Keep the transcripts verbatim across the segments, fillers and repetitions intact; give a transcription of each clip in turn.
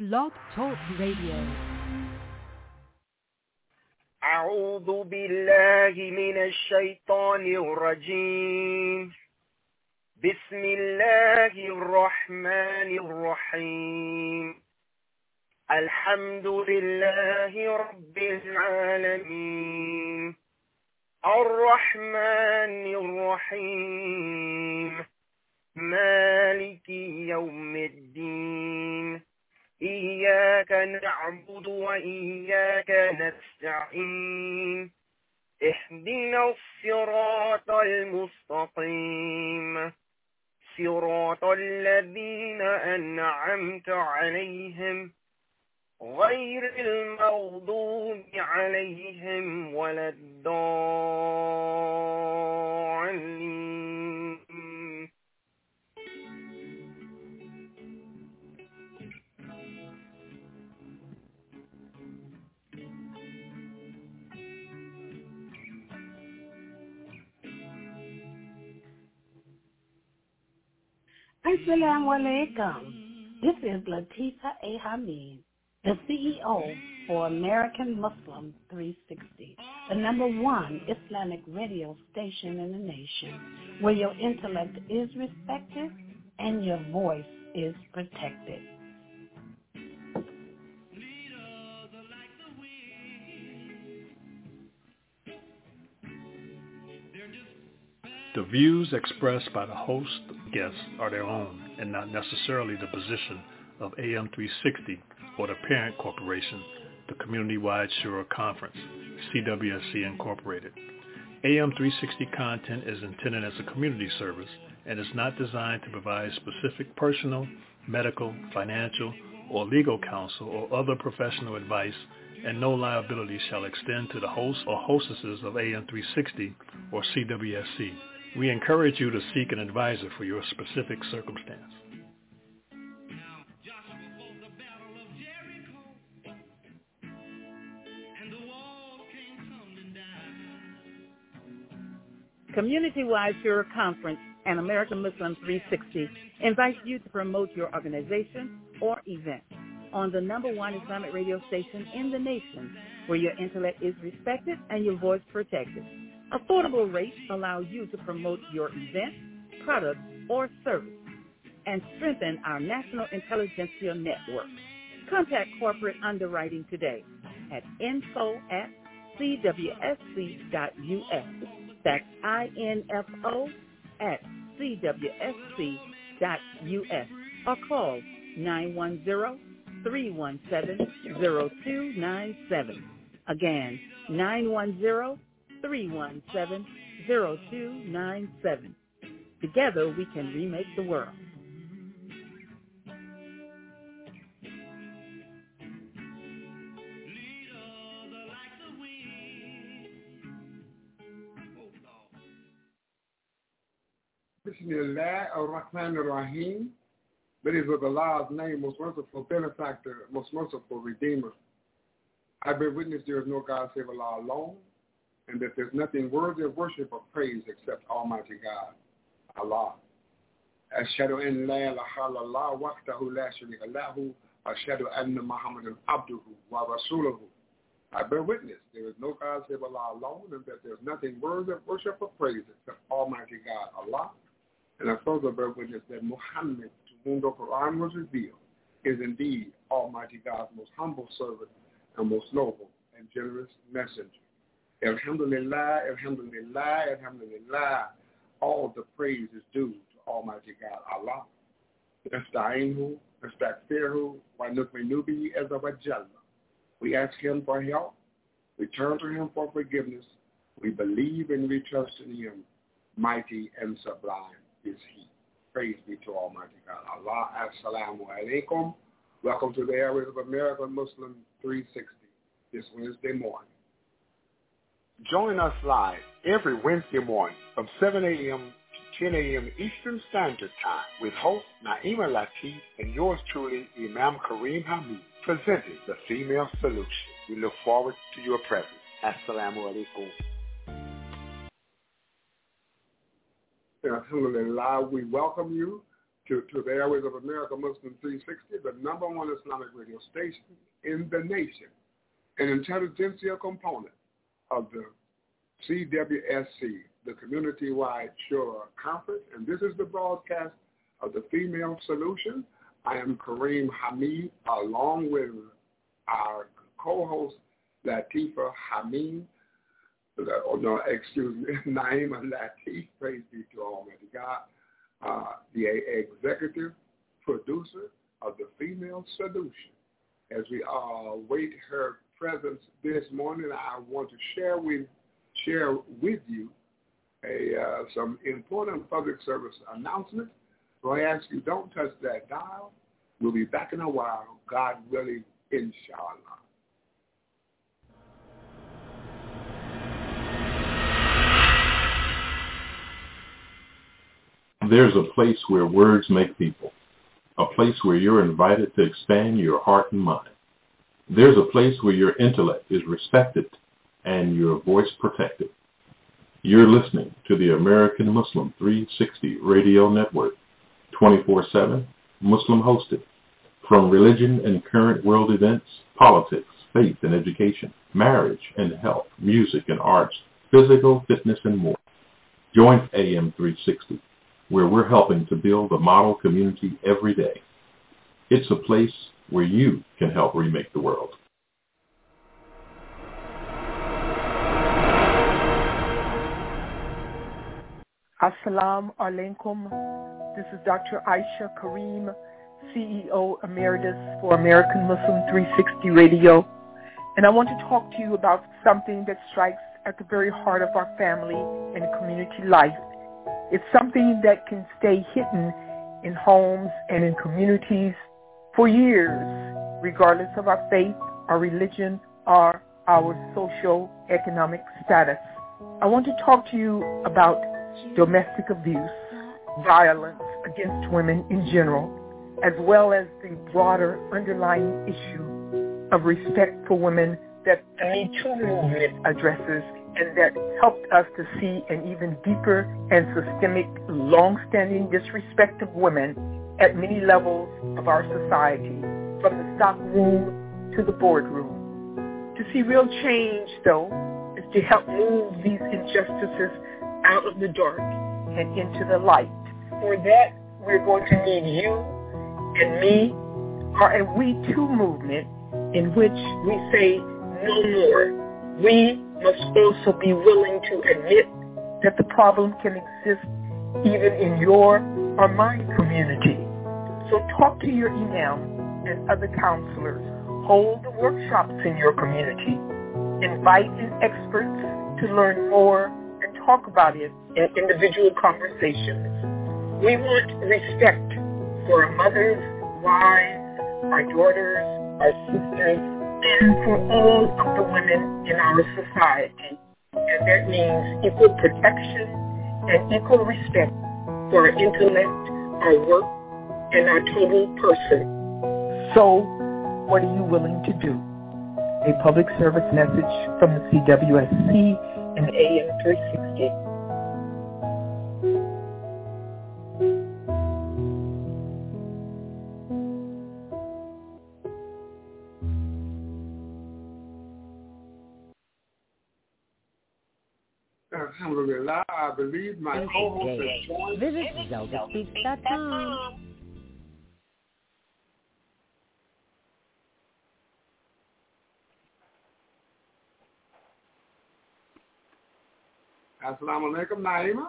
Blog Talk Radio. أعوذ بالله من الشيطان الرجيم. بسم الله الرحمن الرحيم. الحمد لله رب العالمين الرحمن الرحيم مالك يوم الدين إياك نعبد وإياك نستعين اهدنا الصراط المستقيم صراط الذين أنعمت عليهم غير المغضوب عليهم ولا الضالين. Assalamu alaikum. This is Latifa A. Hamid, the C E O for American Muslim three sixty, the number one Islamic radio station in the nation, where your intellect is respected and your voice is protected. The views expressed by the host and guests are their own and not necessarily the position of A M three sixty or the parent corporation, the Community-Wide Shura Conference, C W S C Incorporated. A M three sixty content is intended as a community service and is not designed to provide specific personal, medical, financial, or legal counsel or other professional advice, and no liability shall extend to the hosts or hostesses of A M three sixty or C W S C. We encourage you to seek an advisor for your specific circumstance. Community-Wide Shura Conference and American Muslim three sixty invites you to promote your organization or event on the number one Islamic radio station in the nation, where your intellect is respected and your voice protected. Affordable rates allow you to promote your event, product, or service and strengthen our national intelligentsia network. Contact corporate underwriting today at info at c w s c dot u s. That's I N F O at c w s c dot u s or call nine one zero, three one seven, zero two nine seven. Again, nine one zero, three one seven, zero two nine seven. Together we can remake the world. Bismillah ar-Rahman ar-Rahim. That is with Allah's name, most merciful benefactor, most merciful redeemer. I bear witness there is no God save Allah alone, and that there's nothing worthy of worship or praise except Almighty God, Allah. Ashhadu an la ilaha illallah wahdahu la sharika lahu, ashhadu anna Muhammadan abduhu wa rasuluhu. I bear witness there is no God save Allah alone, and that there's nothing worthy of worship or praise except Almighty God, Allah. And I further bear witness that Muhammad, to whom the Quran was revealed, is indeed Almighty God's most humble servant and most noble and generous messenger. Alhamdulillah, alhamdulillah, alhamdulillah. All the praise is due to Almighty God, Allah. Nasta'inhu, nastaghfiruhu, wa nu'minu bihi azza wa jalla. We ask him for help. We turn to him for forgiveness. We believe and we trust in him. Mighty and sublime is he. Praise be to Almighty God, Allah. Assalamu alaikum. Welcome to the airways of American Muslim three sixty this Wednesday morning. Join us live every Wednesday morning from seven a.m. to ten a.m. Eastern Standard Time with host Naima Latif and yours truly, Imam Kareem Hamid, presenting The Female Solution. We look forward to your presence. Assalamu alaikum. Alhamdulillah, we welcome you to, to the airways of America Muslim three sixty, the number one Islamic radio station in the nation, an intelligentsia component of the C W S C, the Community-Wide Shura Conference, and this is the broadcast of the Female Solution. I am Kareem Hamid, along with our co-host, Latifa Hamid. Oh, no, excuse me, Naima Latif, praise be to Almighty God, uh, the executive producer of the Female Solution. As we uh, await her presence this morning, I want to share with share with you a uh, some important public service announcements. So I ask you, don't touch that dial. We'll be back in a while, God willing, inshallah. There's a place where words make people, a place where you're invited to expand your heart and mind. There's a place where your intellect is respected and your voice protected. You're listening to the American Muslim three sixty Radio Network, twenty-four seven, Muslim hosted. From religion and current world events, politics, faith and education, marriage and health, music and arts, physical fitness and more. Join A M three sixty, where we're helping to build a model community every day. It's a place where you can help remake the world. Assalamu alaikum. This is Doctor Aisha Kareem, C E O Emeritus for American Muslim three sixty Radio. And I want to talk to you about something that strikes at the very heart of our family and community life. It's something that can stay hidden in homes and in communities for years, regardless of our faith, our religion, or our socio-economic status. I want to talk to you about domestic abuse, violence against women in general, as well as the broader underlying issue of respect for women that the Me Too movement addresses and that helped us to see an even deeper and systemic, long-standing disrespect of women at many levels of our society, from the stockroom to the boardroom. To see real change, though, is to help move these injustices out of the dark and into the light. For that, we're going to need you and me, or a We Too movement, in which we say no more. We must also be willing to admit that the problem can exist even in your or my community. So talk to your imam and other counselors. Hold the workshops in your community. Invite in experts to learn more and talk about it in individual conversations. We want respect for our mothers, wives, our daughters, our sisters, and for all of the women in our society. And that means equal protection and equal respect for our intellect, our work, and our total person. So, what are you willing to do? A public service message from the C W S C and A M three sixty. Alhamdulillah, I believe my co-host is joined. Visit Zelda Speaks dot com. Assalamu alaikum, Naima.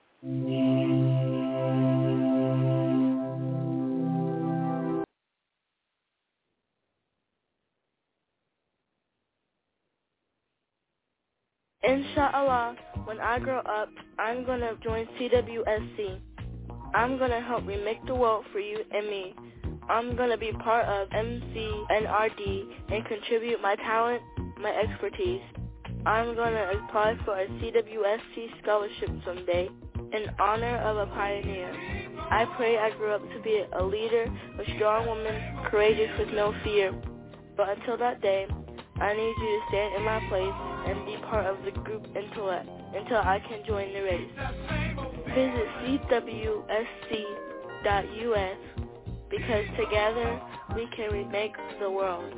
Inshallah, when I grow up, I'm going to join C W S C. I'm going to help remake the world for you and me. I'm going to be part of M C N R D and contribute my talent, my expertise. I'm going to apply for a C W S C scholarship someday in honor of a pioneer. I pray I grow up to be a leader, a strong woman, courageous with no fear. But until that day, I need you to stand in my place and be part of the group intellect until I can join the race. Visit C W S C dot U S because together we can remake the world.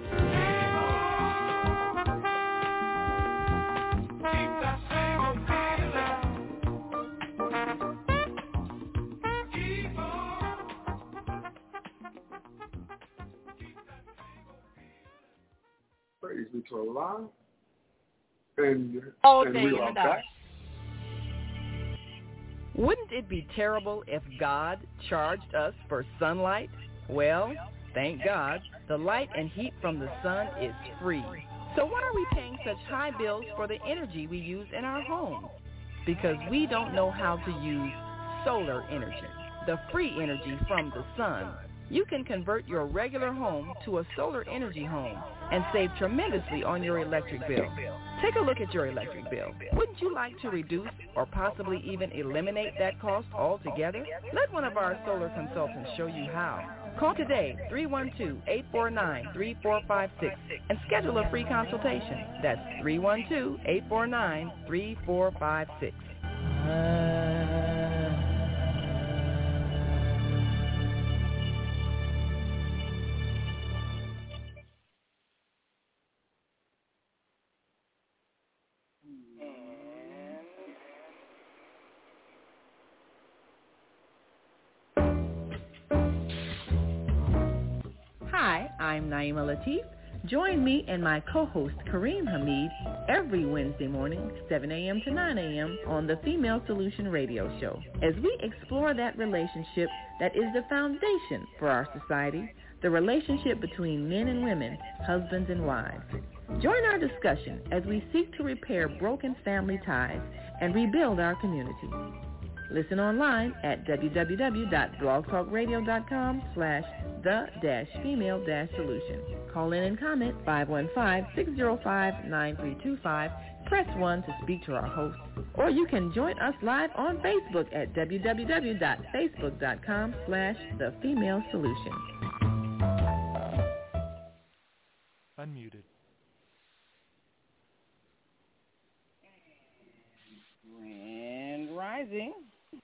Praise be to Allah. And, All and day we in are the dark. back. Wouldn't it be terrible if God charged us for sunlight? Well, thank God, the light and heat from the sun is free. So why are we paying such high bills for the energy we use in our homes? Because we don't know how to use solar energy, the free energy from the sun. You can convert your regular home to a solar energy home and save tremendously on your electric bill. Take a look at your electric bill. Wouldn't you like to reduce or possibly even eliminate that cost altogether? Let one of our solar consultants show you how. Call today, three one two, eight four nine, three four five six, and schedule a free consultation. That's three one two, eight four nine, three four five six. Hi, I'm Naima Latif. Join me and my co-host Kareem Hamid every Wednesday morning, seven a.m. to nine a.m. on the Female Solution Radio Show, as we explore that relationship that is the foundation for our society, the relationship between men and women, husbands and wives. Join our discussion as we seek to repair broken family ties and rebuild our community. Listen online at www.blogtalkradio.com slash the dash female dash solution. Call in and comment five one five, six zero five, nine three two five. Press one to speak to our host. Or you can join us live on Facebook at www.facebook.com slash the female solution. Unmuted. And rising.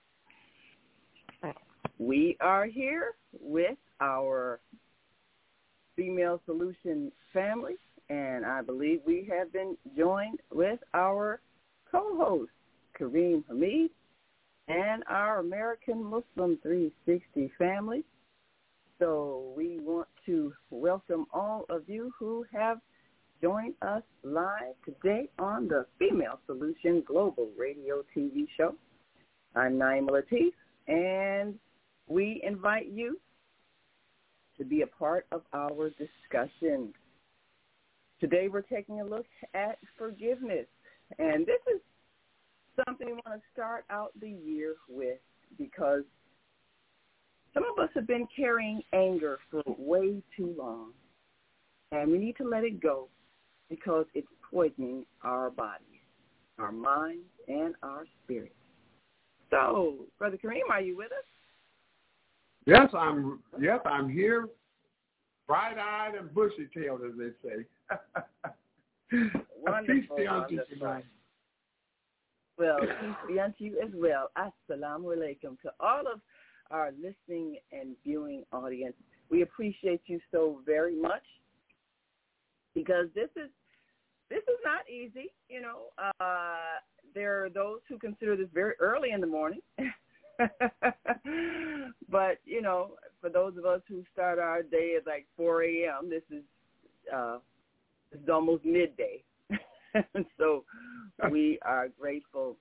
We are here with our Female Solution family, and I believe we have been joined with our co-host, Kareem Hamid, and our American Muslim three sixty family. So we want to welcome all of you who have joined us live today on the Female Solution Global Radio T V show. I'm Naima Latif, and we invite you to be a part of our discussion. Today we're taking a look at forgiveness, and this is something we want to start out the year with because some of us have been carrying anger for way too long, and we need to let it go because it's poisoning our bodies, our minds, and our spirits. So, Brother Kareem, are you with us? Yes, I'm. Yes, I'm here, bright-eyed and bushy-tailed, as they say. Peace be unto you tonight. Well, peace be unto you as well. Assalamu alaikum to all of our listening and viewing audience. We appreciate you so very much because this is this is not easy. You know, uh, there are those who consider this very early in the morning. But, you know, for those of us who start our day at like four a.m., this is uh, this is almost midday. So we are grateful.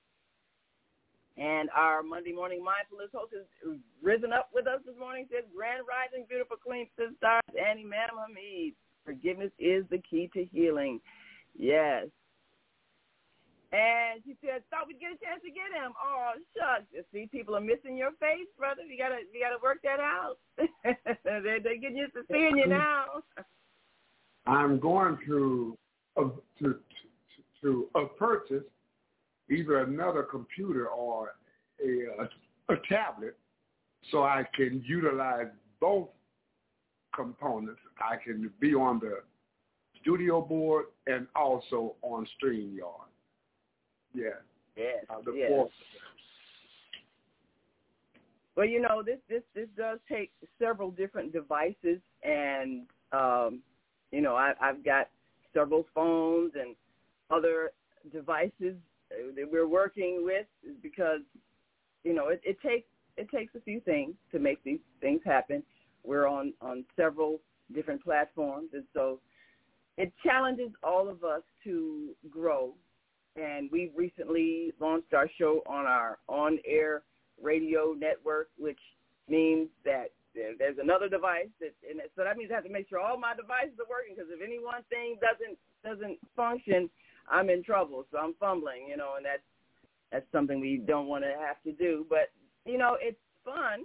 And our Monday morning mindfulness host has risen up with us this morning, says, Grand Rising, beautiful queen sisters, and Imam Hamid. Forgiveness is the key to healing. Yes. And she said, thought we'd get a chance to get him. Oh, shucks. You see, people are missing your face, brother. You gotta you gotta work that out. they're, they're getting used to seeing you now. I'm going to uh, to to, to uh, purchase either another computer or a, a a tablet so I can utilize both components. I can be on the studio board and also on StreamYard. Yeah. Yes. Uh, the yes. fourth. Well, you know, this, this, this does take several different devices, and, um, you know, I, I've got several phones and other devices that we're working with because, you know, it, it takes it takes a few things to make these things happen. We're on, on several different platforms, and so it challenges all of us to grow. And we've recently launched our show on our on-air radio network, which means that there's another device that, and so that means I have to make sure all my devices are working, because if any one thing doesn't doesn't function, I'm in trouble. So I'm fumbling, you know, and that's that's something we don't want to have to do. But you know, it's fun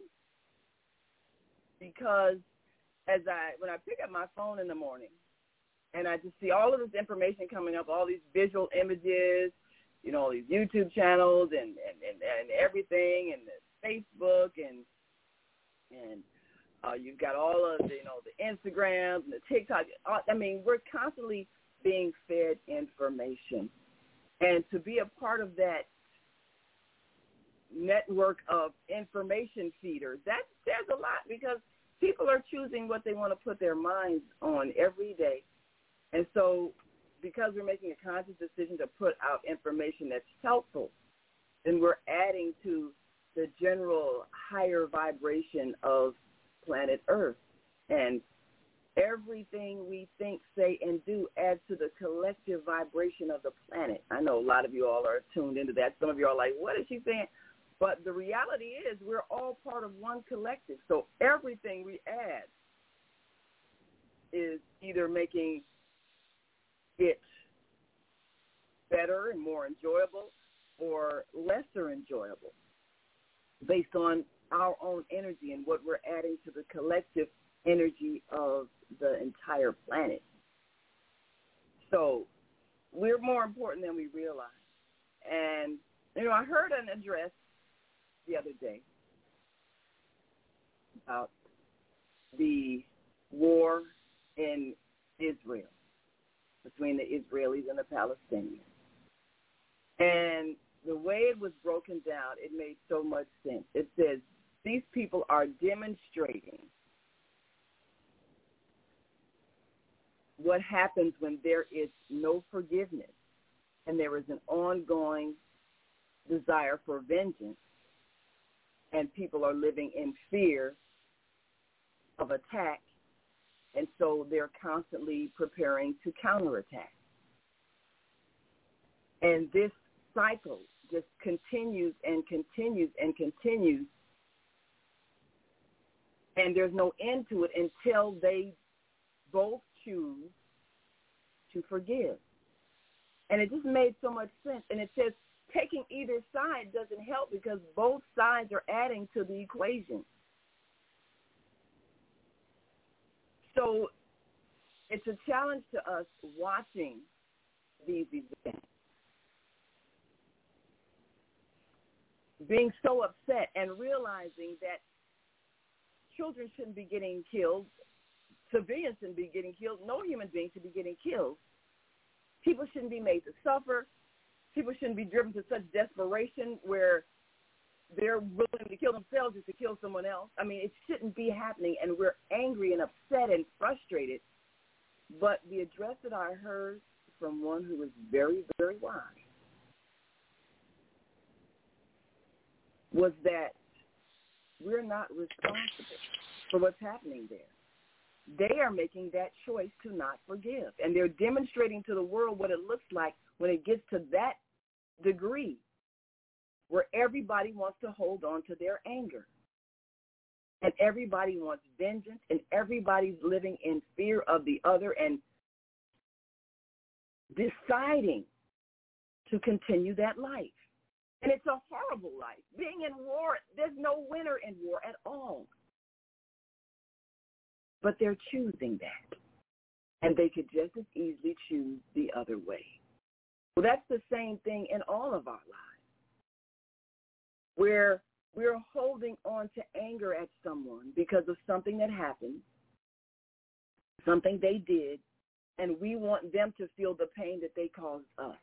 because as I when I pick up my phone in the morning and I just see all of this information coming up, all these visual images, you know, all these YouTube channels and and, and, and everything, and the Facebook and and uh, you've got all of the, you know, the Instagrams and the TikTok. I mean, we're constantly being fed information, and to be a part of that network of information feeders, that says a lot, because people are choosing what they want to put their minds on every day. And so because we're making a conscious decision to put out information that's helpful, then we're adding to the general higher vibration of planet Earth. And everything we think, say, and do adds to the collective vibration of the planet. I know a lot of you all are tuned into that. Some of you are like, what is she saying? But the reality is we're all part of one collective. So everything we add is either making it better and more enjoyable or lesser enjoyable based on our own energy and what we're adding to the collective energy of the entire planet. So we're more important than we realize. And, you know, I heard an address the other day about the war in Israel, between the Israelis and the Palestinians. And the way it was broken down, it made so much sense. It says these people are demonstrating what happens when there is no forgiveness and there is an ongoing desire for vengeance, and people are living in fear of attack, and so they're constantly preparing to counterattack. And this cycle just continues and continues and continues, and there's no end to it until they both choose to forgive. And it just made so much sense. And it says taking either side doesn't help, because both sides are adding to the equation. So it's a challenge to us watching these events, being so upset and realizing that children shouldn't be getting killed, civilians shouldn't be getting killed, no human being should be getting killed. People shouldn't be made to suffer. People shouldn't be driven to such desperation where they're willing to kill themselves just to kill someone else. I mean, it shouldn't be happening, and we're angry and upset and frustrated. But the address that I heard from one who was very, very wise was that we're not responsible for what's happening there. They are making that choice to not forgive, and they're demonstrating to the world what it looks like when it gets to that degree where everybody wants to hold on to their anger, and everybody wants vengeance, and everybody's living in fear of the other and deciding to continue that life. And it's a horrible life. Being in war, there's no winner in war at all. But they're choosing that. And they could just as easily choose the other way. Well, that's the same thing in all of our lives, where we're holding on to anger at someone because of something that happened, something they did, and we want them to feel the pain that they caused us.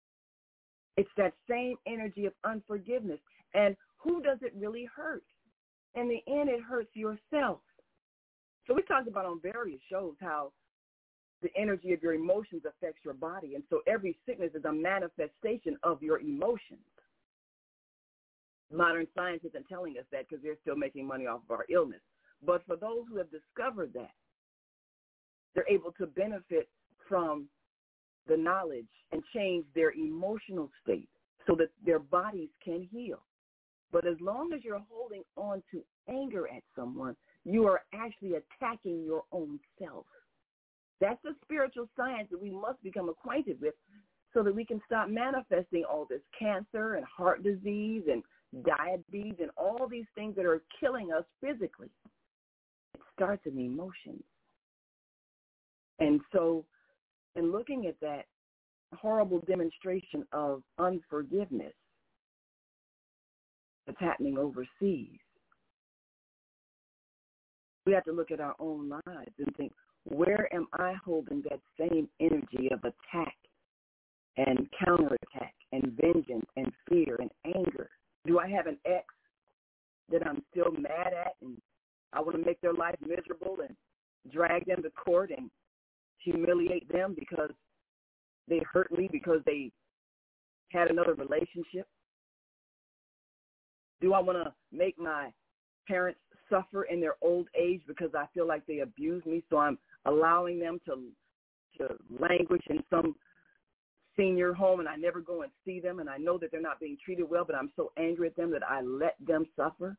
It's that same energy of unforgiveness. And who does it really hurt? in the end, it hurts yourself. So we talked about on various shows how the energy of your emotions affects your body. And so every sickness is a manifestation of your emotions. Modern science isn't telling us that because they're still making money off of our illness. But for those who have discovered that, they're able to benefit from the knowledge and change their emotional state so that their bodies can heal. But as long as you're holding on to anger at someone, you are actually attacking your own self. That's a spiritual science that we must become acquainted with so that we can stop manifesting all this cancer and heart disease and diabetes and all these things that are killing us physically. It starts in the emotions. And so in looking at that horrible demonstration of unforgiveness that's happening overseas, we have to look at our own lives and think, where am I holding that same energy of attack and counterattack and vengeance and fear and anger? Do I have an ex that I'm still mad at and I want to make their life miserable and drag them to court and humiliate them because they hurt me because they had another relationship? Do I want to make my parents suffer in their old age because I feel like they abused me, so I'm allowing them to to languish in some senior home and I never go and see them and I know that they're not being treated well, but I'm so angry at them that I let them suffer?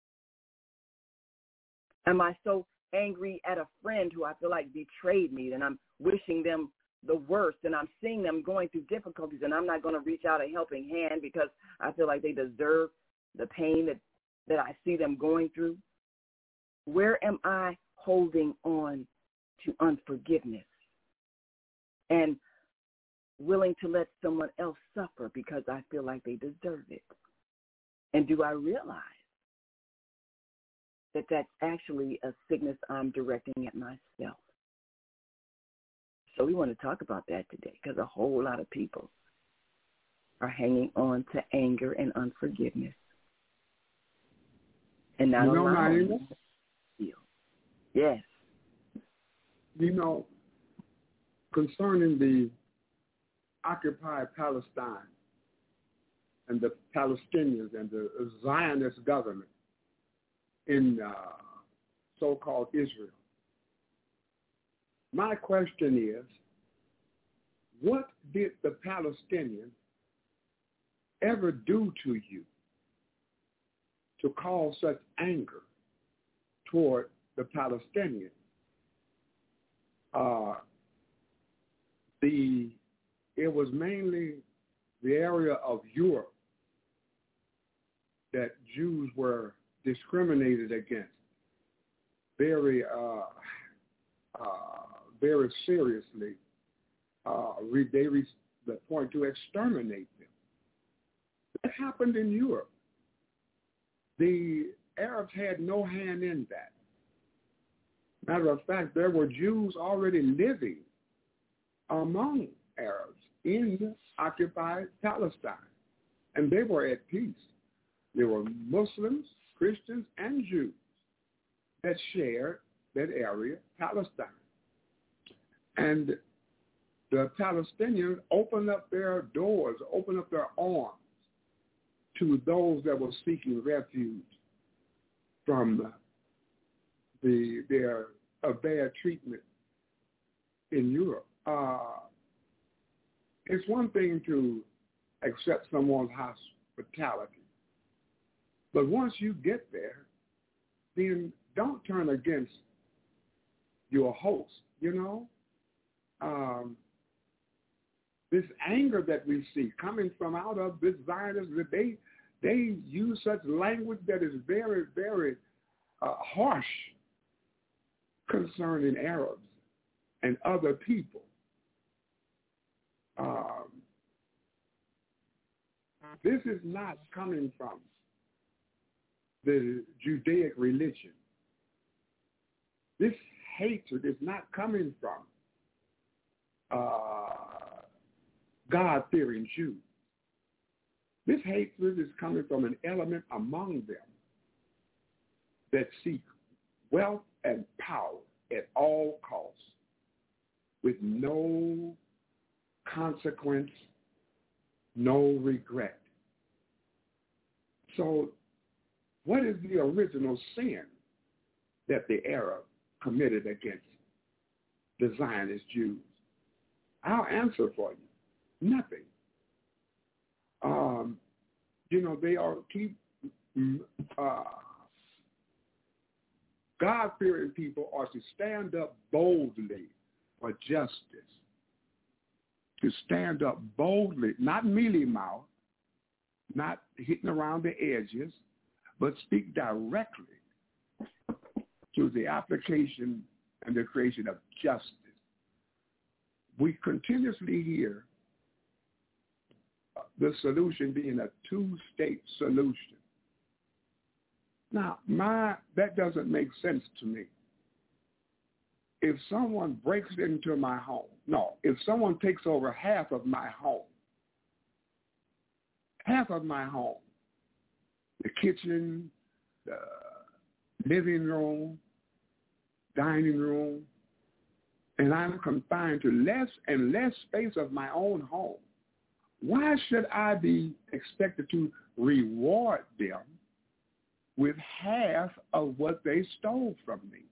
Am I so angry at a friend who I feel like betrayed me and I'm wishing them the worst and I'm seeing them going through difficulties and I'm not going to reach out a helping hand because I feel like they deserve the pain that, that I see them going through? Where am I holding on to unforgiveness and willing to let someone else suffer because I feel like they deserve it? And do I realize that that's actually a sickness I'm directing at myself? So we want to talk about that today because a whole lot of people are hanging on to anger and unforgiveness and not you know, allowing them to feel. Yes. You know, concerning the occupied Palestine and the Palestinians and the Zionist government in uh, so-called Israel, my question is, what did the Palestinians ever do to you to cause such anger toward the Palestinians? Uh, the it was mainly the area of Europe that Jews were discriminated against very, uh, uh, very seriously. Uh, they reached the point to exterminate them. That happened in Europe. The Arabs had no hand in that. Matter of fact, there were Jews already living among Arabs in occupied Palestine, and they were at peace. There were Muslims, Christians, and Jews that shared that area, Palestine. And the Palestinians opened up their doors, opened up their arms to those that were seeking refuge from the their uh, bad treatment in Europe. Uh, it's one thing to accept someone's hospitality, but once you get there, then don't turn against your host, you know? Um, this anger that we see coming from out of this Zionist, they, they use such language that is very, very uh, harsh concerning Arabs and other people. Um, this is not coming from the Judaic religion. This hatred is not coming from uh, God-fearing Jews. This hatred is coming from an element among them that seek wealth and power at all costs with no consequence, no regret. So what is the original sin that the Arab committed against the Zionist Jews? I'll answer for you. Nothing. Um, you know, they are keep uh, God-fearing people are to stand up boldly for justice. To stand up boldly, not mealy-mouthed, not hitting around the edges, but speak directly to the application and the creation of justice. We continuously hear the solution being a two-state solution. Now, my that doesn't make sense to me. If someone breaks into my home, no, if someone takes over half of my home, half of my home, the kitchen, the living room, dining room, and I'm confined to less and less space of my own home, why should I be expected to reward them with half of what they stole from me?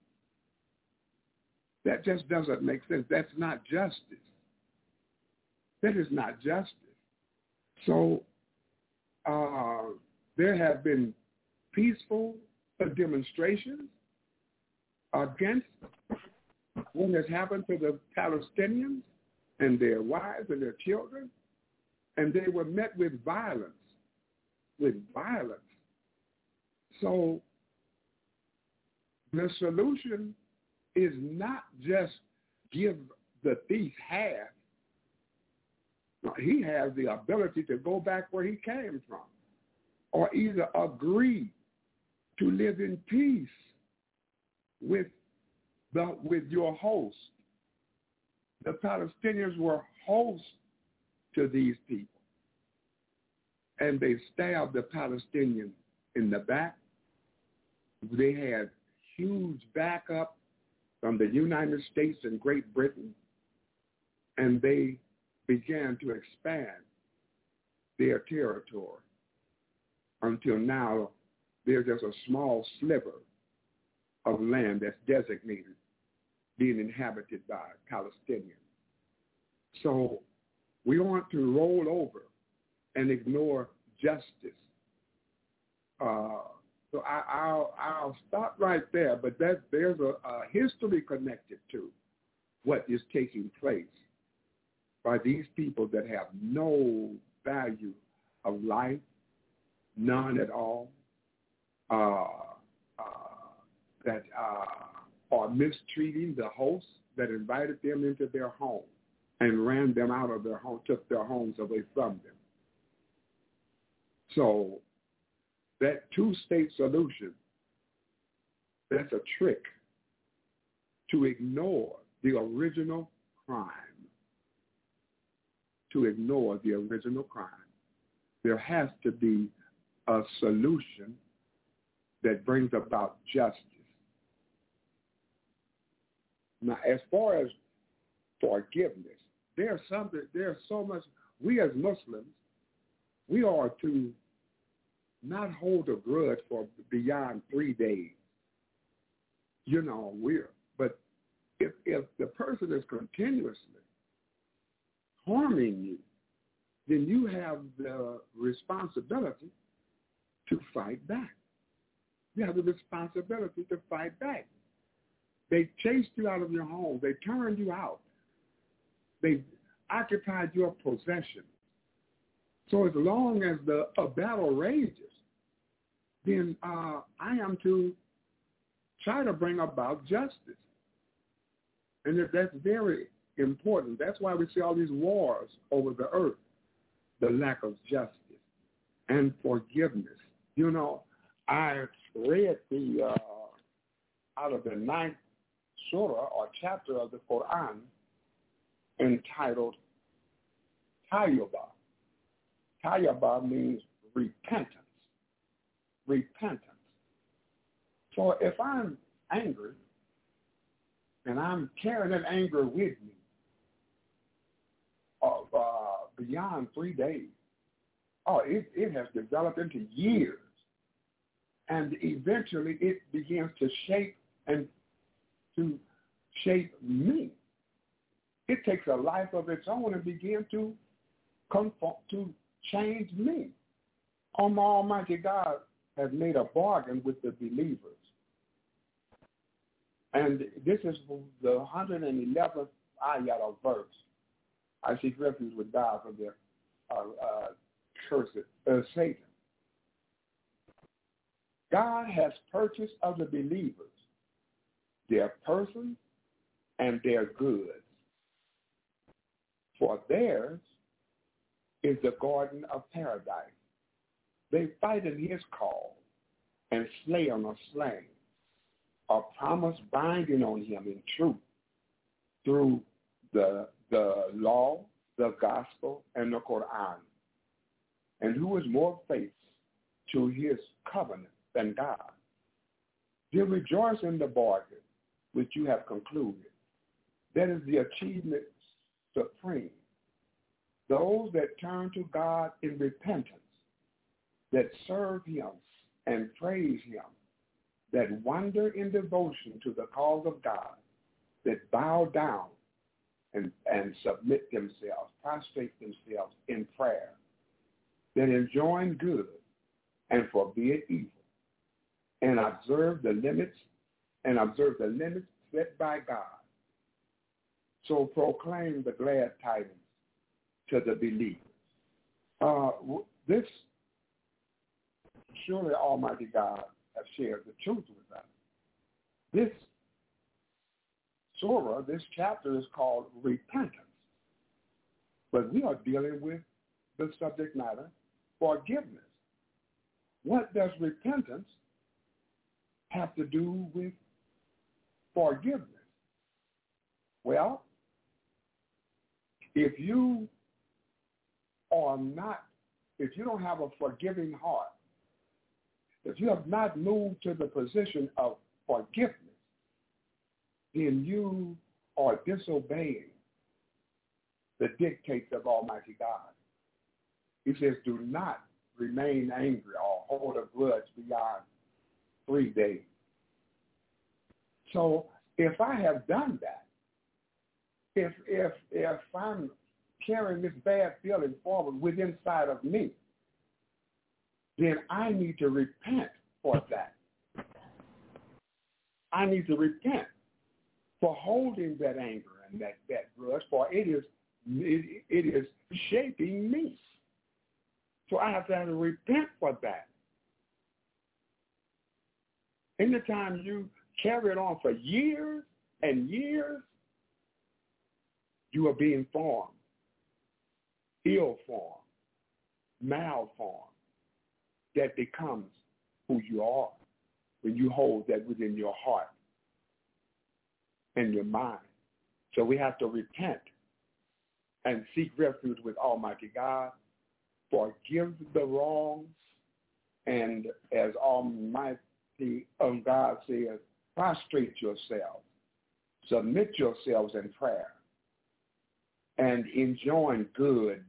That just doesn't make sense. That's not justice. That is not justice. So uh, there have been peaceful demonstrations against what has happened to the Palestinians and their wives and their children, and they were met with violence, with violence. So the solution is not just give the thief half. No, he has the ability to go back where he came from, or either agree to live in peace with the with your host. The Palestinians were hosts to these people, and they stabbed the Palestinians in the back. They had huge backup from the United States and Great Britain, and they began to expand their territory until now there's just a small sliver of land that's designated being inhabited by Palestinians. So we want to roll over and ignore justice. Uh, so I, I'll, I'll stop right there, but that, there's a, a history connected to what is taking place by these people that have no value of life, none at all, uh, uh, that uh, are mistreating the hosts that invited them into their home and ran them out of their home, took their homes away from them. So that two-state solution, that's a trick to ignore the original crime, to ignore the original crime. There has to be a solution that brings about justice. Now, as far as forgiveness, there's something, there's so much, we as Muslims, we are to not hold a grudge for beyond three days. You know, we're, but if if the person is continuously harming you, then you have the responsibility to fight back. You have the responsibility to fight back. They chased you out of your home. They turned you out. They occupied your possession. So as long as the a battle rages, then uh, I am to try to bring about justice. And that's very important. That's why we see all these wars over the earth, the lack of justice and forgiveness. You know, I read the, uh, out of the ninth surah or chapter of the Quran entitled Tawbah. Tawbah means repentance. Repentance. So if I'm angry and I'm carrying that anger with me uh, uh, beyond three days, oh, it, it has developed into years. And eventually it begins to shape and to shape me. It takes a life of its own and begins to conform, to change me. Oh, my Almighty God has made a bargain with the believers. And this is the one hundred eleventh ayat of verse. I seek refuge with God from their uh, uh, cursed uh, Satan. God has purchased of the believers their persons and their goods. For theirs is the garden of paradise. They fight in his cause and slay on a slain, a promise binding on him in truth through the, the law, the gospel, and the Quran. And who is more faithful to his covenant than God? You rejoice in the bargain which you have concluded. That is the achievement supreme. Those that turn to God in repentance, that serve him and praise him, that wander in devotion to the cause of God, that bow down and, and submit themselves, prostrate themselves in prayer, that enjoin good and forbid evil, and observe the limits and observe the limits set by God. So proclaim the glad tidings to the believers. Uh, this, surely Almighty God has shared the truth with us. This surah, this chapter is called repentance. But we are dealing with the subject matter, forgiveness. What does repentance have to do with forgiveness? Well, if you are not, if you don't have a forgiving heart, if you have not moved to the position of forgiveness, then you are disobeying the dictates of Almighty God. He says, do not remain angry or hold a grudge beyond three days. So if I have done that, if if if I'm carrying this bad feeling forward within inside of me, then I need to repent for that. I need to repent for holding that anger and that, that grudge, for it is it, it is shaping me. So I have to, have to repent for that. Anytime you carry it on for years and years, you are being formed, ill-formed, malformed. That becomes who you are when you hold that within your heart and your mind. So we have to repent and seek refuge with Almighty God, forgive the wrongs, and as Almighty um, God says, prostrate yourselves, submit yourselves in prayer, and enjoin good,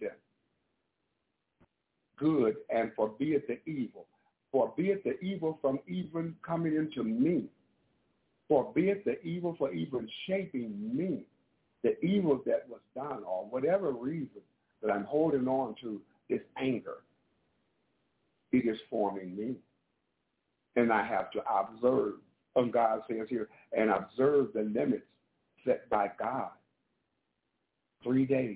good, and forbid the evil. Forbid the evil from even coming into me. Forbid the evil for even shaping me. The evil that was done, or whatever reason that I'm holding on to, this anger, it is forming me. And I have to observe, and God says here, and observe the limits set by God. Three days.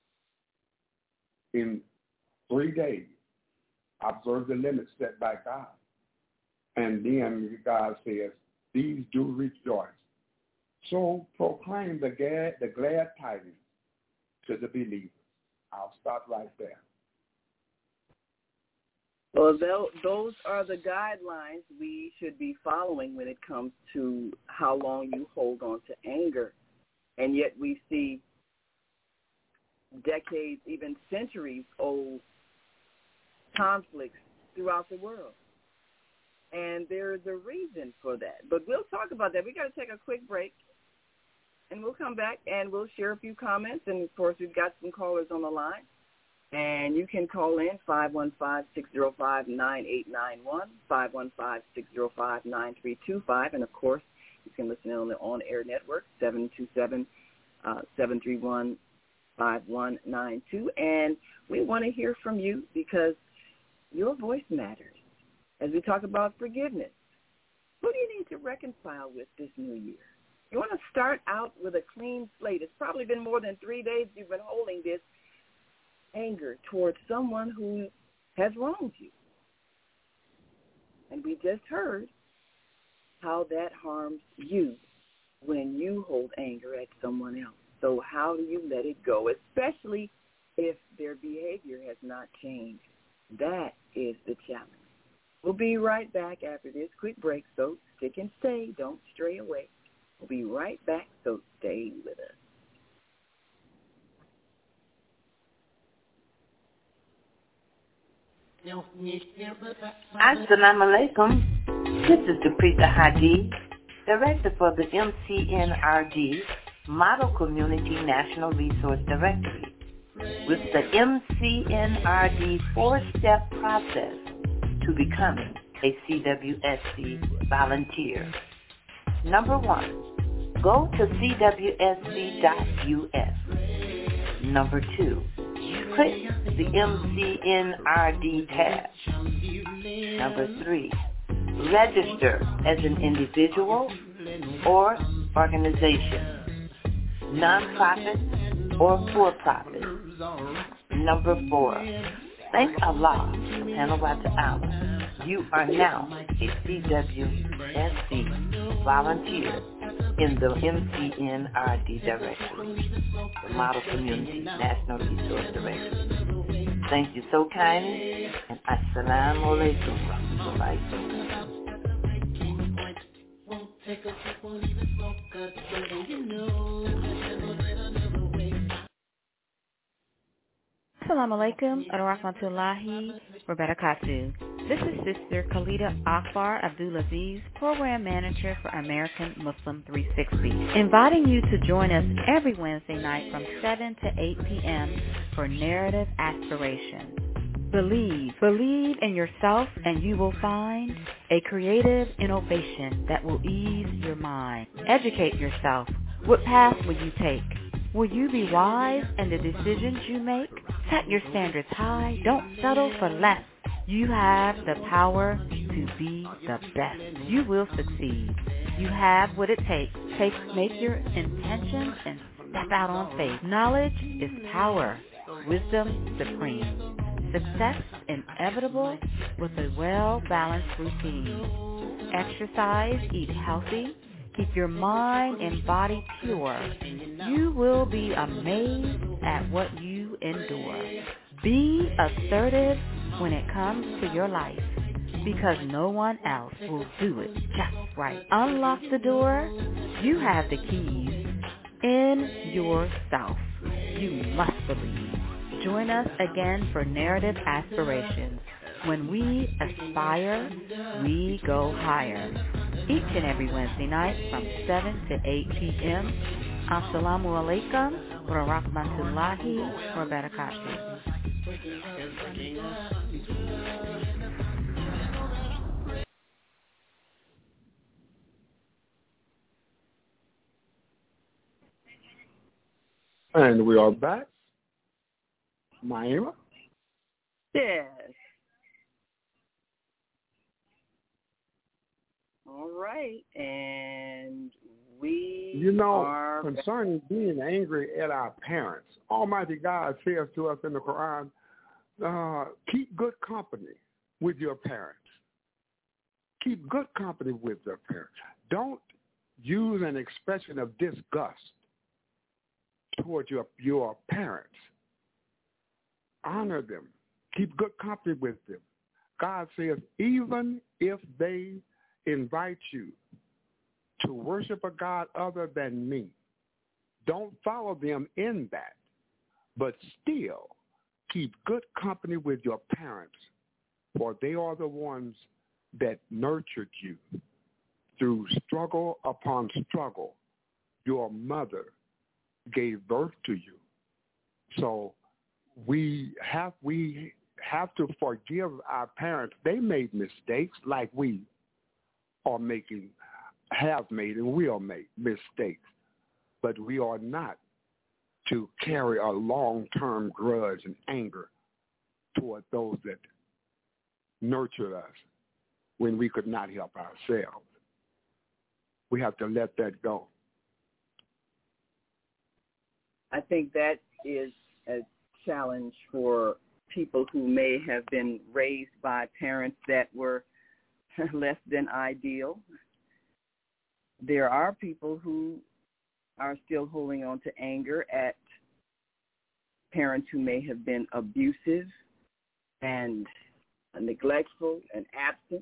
In three days, observe the limits set by God. And then God says, these do rejoice. So proclaim the glad, the glad tidings to the believers. I'll stop right there. Well, those are the guidelines we should be following when it comes to how long you hold on to anger. And yet we see decades, even centuries old conflicts throughout the world. And there's a reason for that. But we'll talk about that. We got to take a quick break, and we'll come back, and we'll share a few comments. And, of course, we've got some callers on the line. And you can call in five one five, six zero five, nine eight nine one, five one five, six zero five, nine three two five. And, of course, you can listen on the on-air network, seven two seven, seven three one, five one nine two. And we want to hear from you because your voice matters. As we talk about forgiveness, who do you need to reconcile with this new year? You want to start out with a clean slate. It's probably been more than three days you've been holding this anger towards someone who has wronged you. And we just heard how that harms you when you hold anger at someone else. So how do you let it go, especially if their behavior has not changed? That is the challenge. We'll be right back after this quick break, so stick and stay. Don't stray away. We'll be right back, so stay with us. Assalamu alaikum. This is Duprita Hadi, Director for the M C N R D, Model Community National Resource Directory, with the M C N R D four-step process to becoming a C W S C volunteer. Number one, go to C W S C dot U S. Number two, click the M C N R D tab. Number three, register as an individual or organization, non-profit or for-profit. Number four, thank Allah subhanahu wa ta'ala. You are now a C W S C volunteer in the M C N R D Directory, the Model Community National Resource Directory. Thank you so kindly, and assalamu alaikum wa rahmatullahi. Assalamu alaikum wa rahmatullahi wa barakatuh. This is Sister Khalida Akbar Abdulaziz, Program Manager for American Muslim three sixty, inviting you to join us every Wednesday night from seven to eight p.m. for Narrative Aspirations. Believe, believe in yourself and you will find a creative innovation that will ease your mind. Educate yourself. What path will you take? Will you be wise in the decisions you make? Set your standards high. Don't settle for less. You have the power to be the best. You will succeed. You have what it takes. Take, make your intentions and step out on faith. Knowledge is power. Wisdom supreme. Success inevitable with a well-balanced routine. Exercise, eat healthy. Keep your mind and body pure. You will be amazed at what you endure. Be assertive when it comes to your life, because no one else will do it just right. Unlock the door. You have the keys in yourself. You must believe. Join us again for Narrative Aspirations. When we aspire, we go higher. Each and every Wednesday night from seven to eight p.m. Assalamu alaikum wa rahmatullahi wa barakatuh. And we are back. Maima? Yes. All right. And we You know, are concerning being angry at our parents, Almighty God says to us in the Quran, uh, keep good company with your parents. Keep good company with your parents. Don't use an expression of disgust towards your, your parents. Honor them. Keep good company with them. God says, even if they invite you to worship a God other than me, don't follow them in that, but still keep good company with your parents, for they are the ones that nurtured you through struggle upon struggle. Your mother gave birth to you. So we have we have to forgive our parents. They made mistakes like we are making, have made and will make mistakes. But we are not to carry a long-term grudge and anger toward those that nurtured us when we could not help ourselves. We have to let that go. I think that is a challenge for people who may have been raised by parents that were less than ideal. There are people who are still holding on to anger at parents who may have been abusive and neglectful and absent.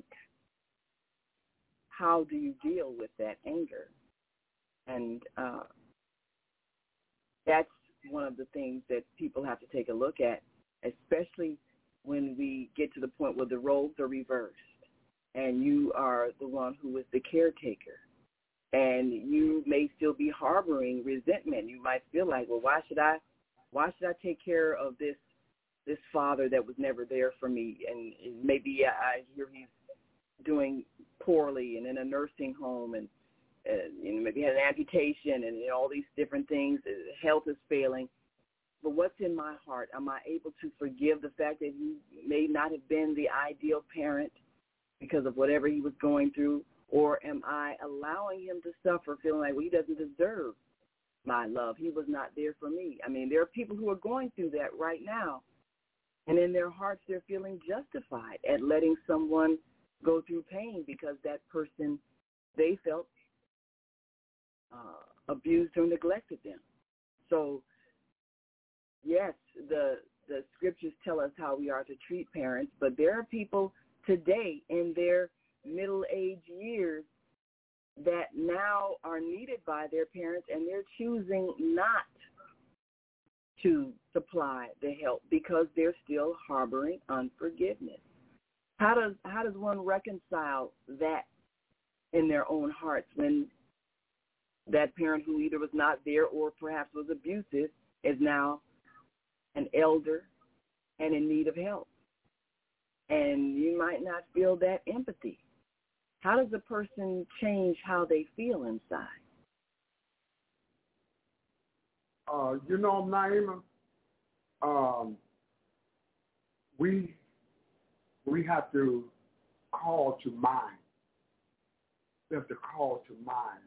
How do you deal with that anger? And uh, that's one of the things that people have to take a look at, especially when we get to the point where the roles are reversed and you are the one who is the caretaker. And you may still be harboring resentment. You might feel like, well, why should I, why should I take care of this, this father that was never there for me? And maybe I hear he's doing poorly and in a nursing home, and uh, you know, maybe had an amputation, and you know, all these different things. Health is failing. But what's in my heart? Am I able to forgive the fact that he may not have been the ideal parent because of whatever he was going through? Or am I allowing him to suffer, feeling like, well, he doesn't deserve my love. He was not there for me. I mean, there are people who are going through that right now. And in their hearts, they're feeling justified at letting someone go through pain because that person, they felt, uh, abused or neglected them. So, yes, the the scriptures tell us how we are to treat parents, but there are people today in their middle-aged years that now are needed by their parents, and they're choosing not to supply the help because they're still harboring unforgiveness. How does how does one reconcile that in their own hearts when that parent who either was not there or perhaps was abusive is now an elder and in need of help? And you might not feel that empathy. How does a person change how they feel inside? Uh, you know, Naima, um, we we have to call to mind. We have to call to mind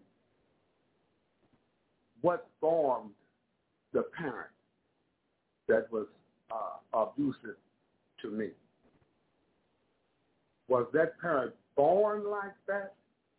what formed the parent that was uh, abusive to me. Was that parent born like that?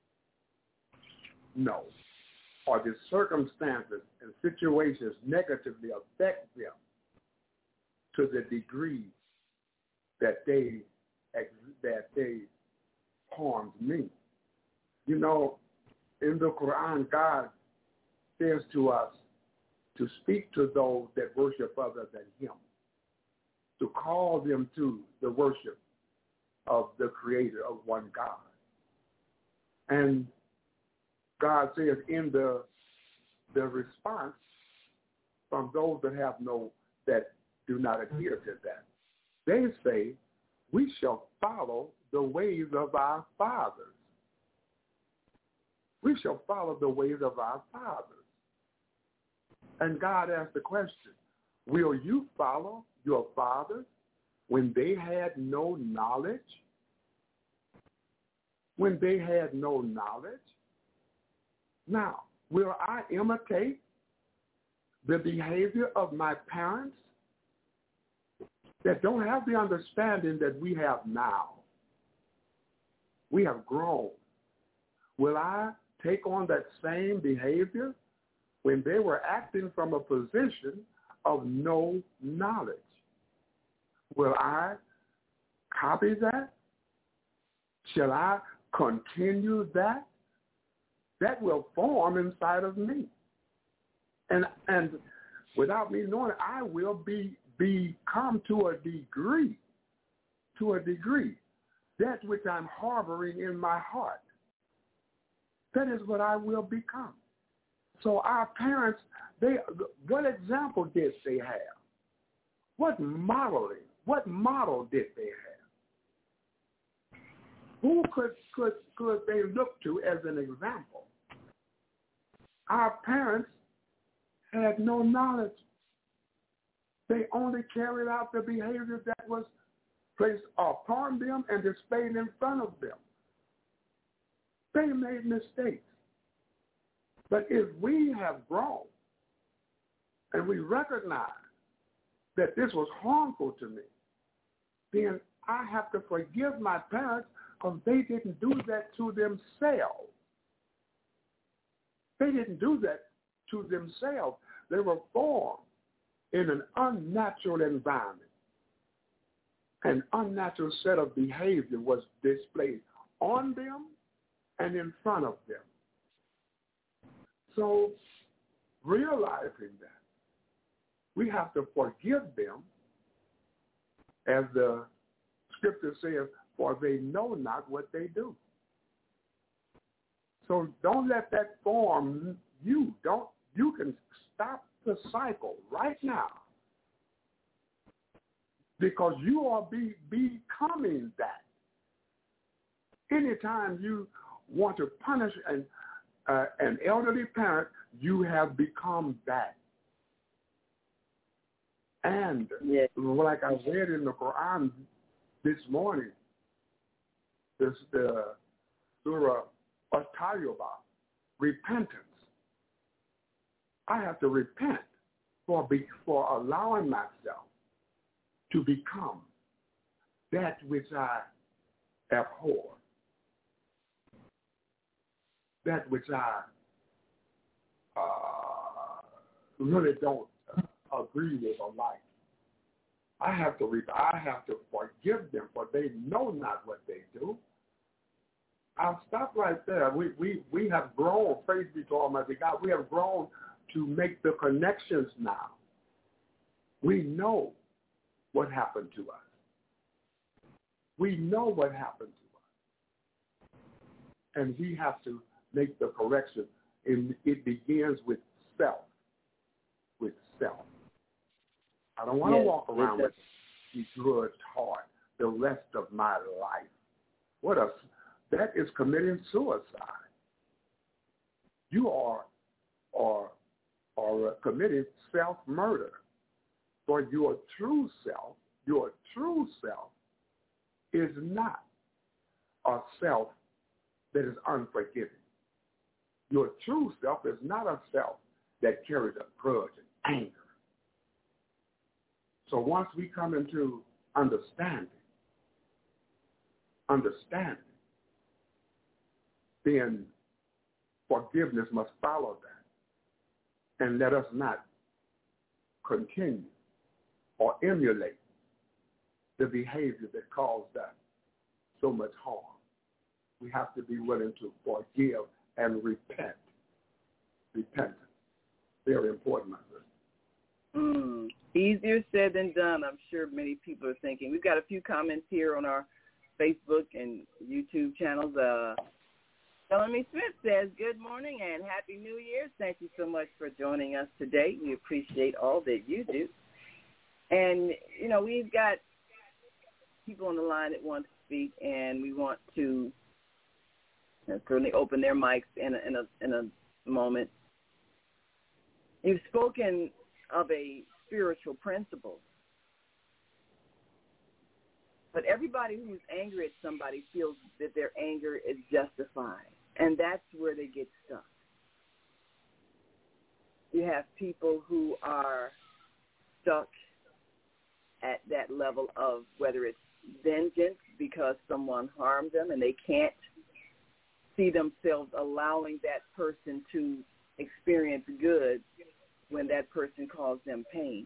No. Or did circumstances and situations negatively affect them to the degree that they that they harmed me? You know, in the Quran, God says to us to speak to those that worship other than Him, to call them to the worship of the Creator of one God. And God says in the the response from those that have no, that do not adhere to that, they say, we shall follow the ways of our fathers. We shall follow the ways of our fathers. And God asked the question, will you follow your fathers when they had no knowledge? When they had no knowledge? Now, will I imitate the behavior of my parents that don't have the understanding that we have now? We have grown. Will I take on that same behavior when they were acting from a position of no knowledge? Will I copy that? Shall I continue that? That will form inside of me. And and without me knowing it, I will be become to a degree, to a degree, that which I'm harboring in my heart, that is what I will become. So our parents, they, what example did they have? What modeling, what model did they have? Who could, could, could they look to as an example? Our parents had no knowledge. They only carried out the behavior that was placed upon them and displayed in front of them. They made mistakes. But if we have grown and we recognize that this was harmful to me, then I have to forgive my parents because they didn't do that to themselves. They didn't do that to themselves. They were born in an unnatural environment. An unnatural set of behavior was displayed on them and in front of them. So realizing that, we have to forgive them, as the scripture says, for they know not what they do. So don't let that form you. Don't you can stop the cycle right now, because you are be, becoming that. Anytime you want to punish an uh, an elderly parent, you have become that. And yes, like I read in the Quran this morning, this the Surah At-Tawbah, repentance. I have to repent for be, for allowing myself to become that which I abhor, that which I uh, really don't agree with or like. I have to re- I have to forgive them, for they know not what they do. I'll stop right there. We we we have grown, praise be to Almighty God. We have grown to make the connections now. We know what happened to us. We know what happened to us. And we have to make the correction. And it begins with self. With self. I don't want yes, to walk around with a grudged heart the rest of my life. What a, that is committing suicide. You are, are, are committing self-murder. For your true self, your true self is not a self that is unforgiving. Your true self is not a self that carries a grudge and anger. So once we come into understanding, understanding, then forgiveness must follow that. And let us not continue or emulate the behavior that caused us so much harm. We have to be willing to forgive and repent. Repentance. Very important, my sister. Mm, easier said than done, I'm sure many people are thinking. We've got a few comments here on our Facebook and YouTube channels. Uh, Melanie Smith says, good morning and Happy New Year. Thank you so much for joining us today. We appreciate all that you do. And, you know, we've got people on the line that want to speak, and we want to you know, certainly open their mics in a, in a, in a moment. You've spoken of a spiritual principle, but everybody who's angry at somebody feels that their anger is justified, and that's where they get stuck. You have people who are stuck at that level of whether it's vengeance because someone harmed them and they can't see themselves allowing that person to experience good when that person caused them pain.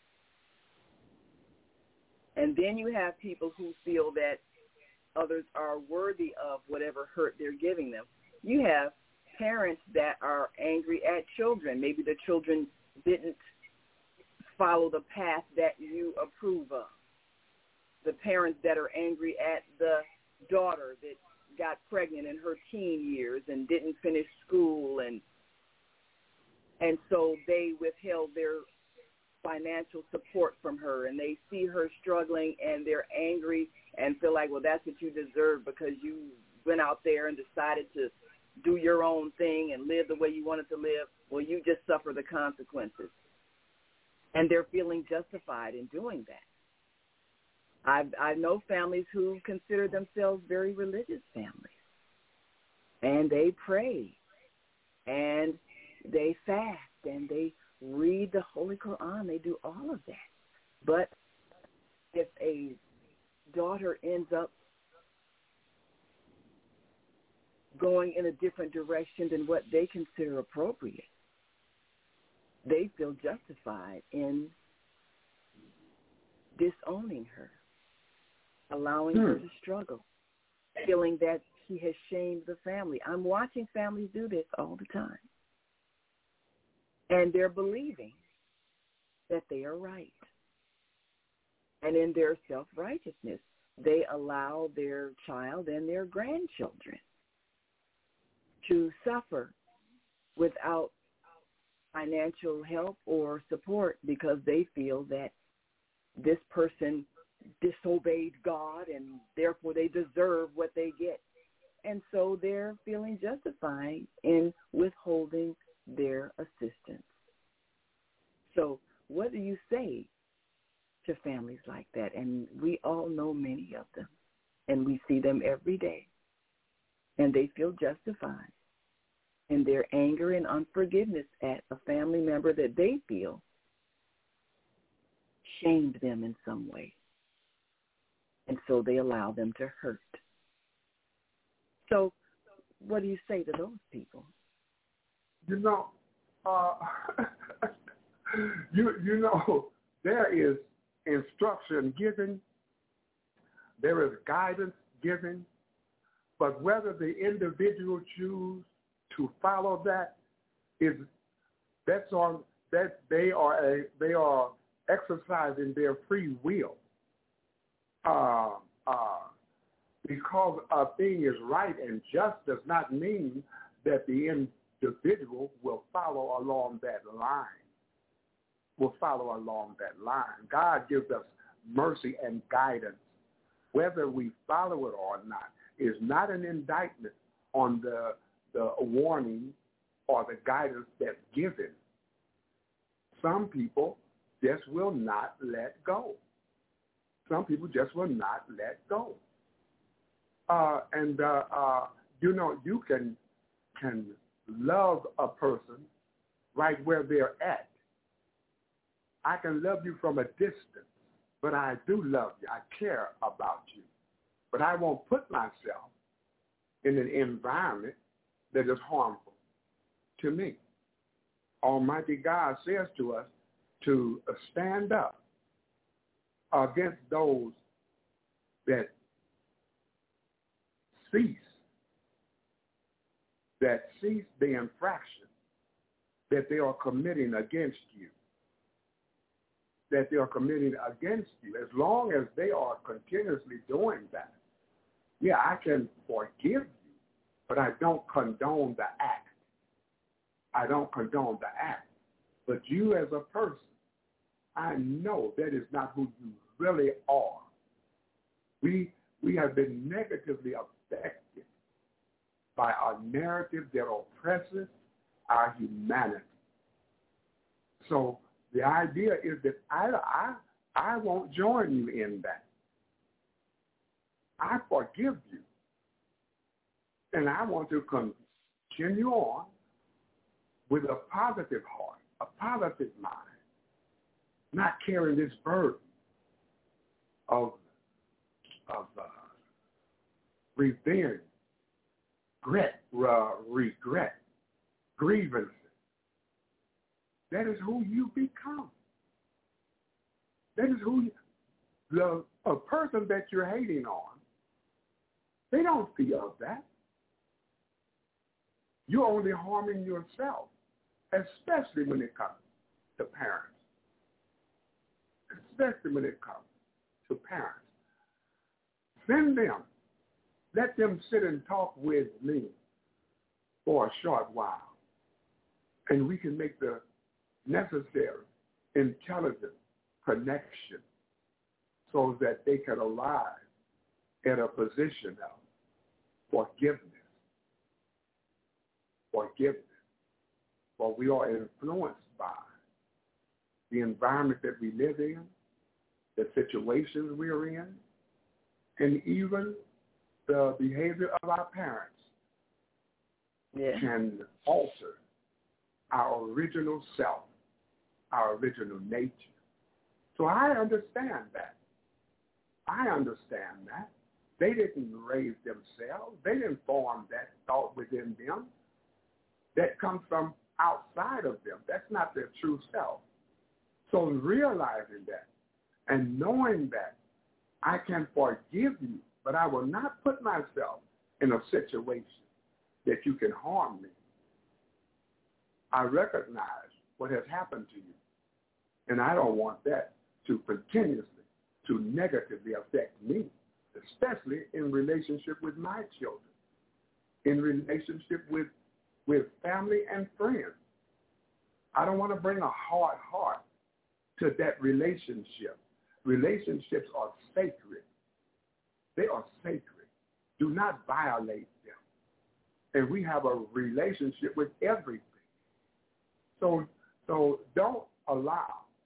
And then you have people who feel that others are worthy of whatever hurt they're giving them. You have parents that are angry at children. Maybe the children didn't follow the path that you approve of. The parents that are angry at the daughter that got pregnant in her teen years and didn't finish school, and and so they withheld their financial support from her, and they see her struggling, and they're angry and feel like, well, that's what you deserve because you went out there and decided to do your own thing and live the way you wanted to live. Well, you just suffer the consequences. And they're feeling justified in doing that. I I know families who consider themselves very religious families, and they pray, and they fast, and they read the Holy Quran. They do all of that. But if a daughter ends up going in a different direction than what they consider appropriate, they feel justified in disowning her, allowing hmm. her to struggle, feeling that she has shamed the family. I'm watching families do this all the time. And they're believing that they are right. And in their self-righteousness, they allow their child and their grandchildren to suffer without financial help or support because they feel that this person disobeyed God and therefore they deserve what they get. And so they're feeling justified in withholding their assistance. So what do you say to families like that? And we all know many of them, and we see them every day, and they feel justified in their anger and unforgiveness at a family member that they feel shamed them in some way. And so they allow them to hurt. So what do you say to those people? You know, uh, you you know, there is instruction given, there is guidance given, but whether the individual choose to follow that is that's on that they are a they are exercising their free will. Uh, uh, because a thing is right and just does not mean that the individual will follow along that line. Will follow along that line. God gives us mercy and guidance. Whether we follow it or not is not an indictment on the the warning or the guidance that's given. Some people just will not let go. Some people just will not let go. Uh, and, uh, uh, you know, you can can love a person right where they're at. I can love you from a distance, but I do love you. I care about you. But I won't put myself in an environment that is harmful to me. Almighty God says to us to stand up against those that cease, that cease the infraction that they are committing against you, that they are committing against you. As long as they are continuously doing that, yeah, I can forgive you, but I don't condone the act. I don't condone the act. But you as a person, I know that is not who you really are. We we have been negatively affected by a narrative that oppresses our humanity. So the idea is that I, I, I won't join you in that. I forgive you. And I want to continue on with a positive heart, a positive mind, not carrying this burden of, of uh, revenge, regret, uh, regret, grievances. That is who you become. That is who you, the a person that you're hating on, they don't feel that. You're only harming yourself, especially when it comes to parents. Especially when it comes to parents. Send them let them sit and talk with me for a short while, and we can make the necessary intelligent connection so that they can arrive at a position of forgiveness. Forgiveness. For we are influenced by the environment that we live in, the situations we're in, and even the behavior of our parents yeah. can alter our original self, our original nature. So I understand that. I understand that. They didn't raise themselves. They didn't form that thought within them. That comes from outside of them. That's not their true self. So realizing that and knowing that I can forgive you, but I will not put myself in a situation that you can harm me. I recognize what has happened to you, and I don't want that to continuously, to negatively affect me, especially in relationship with my children, in relationship with, with family and friends. I don't want to bring a hard heart to that relationship. Relationships are sacred. They are sacred. Do not violate them. And we have a relationship with everything. So, so don't allow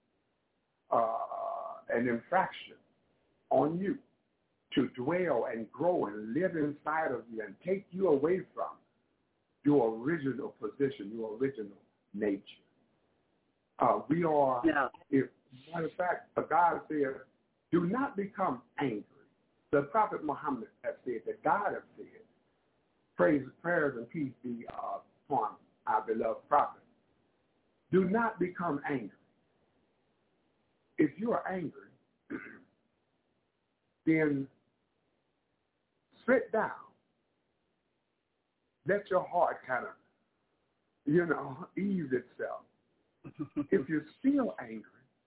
uh, an infraction on you to dwell and grow and live inside of you and take you away from your original position, your original nature. Uh, we are, yeah. if, matter of fact, God said, do not become angry. The Prophet Muhammad has said that God has said, praise, prayers, and peace be uh, upon our beloved prophet. Do not become angry. If you are angry, then sit down. Let your heart kind of, you know, ease itself. If you're still angry,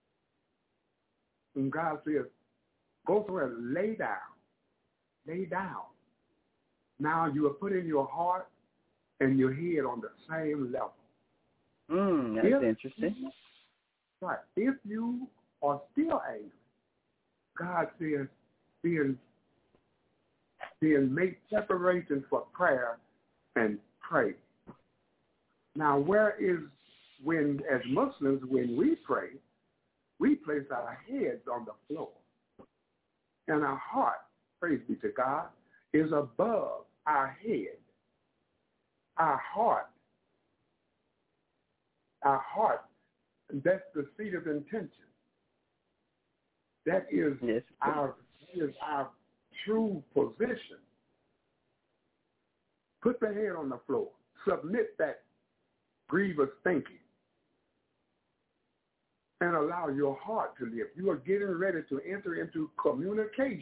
and God says, go through and lay down. Lay down. Now you are putting your heart and your head on the same level. Mm, that's if, interesting. Right. If you are still angry, God says, then, then make preparation for prayer and pray. Now, where is when, as Muslims, when we pray, we place our heads on the floor. And our heart, praise be to God, is above our head. Our heart, our heart, that's the seat of intention. That is yes. our is our true position. Put the head on the floor. Submit that grievous thinking. And allow your heart to live. You are getting ready to enter into communication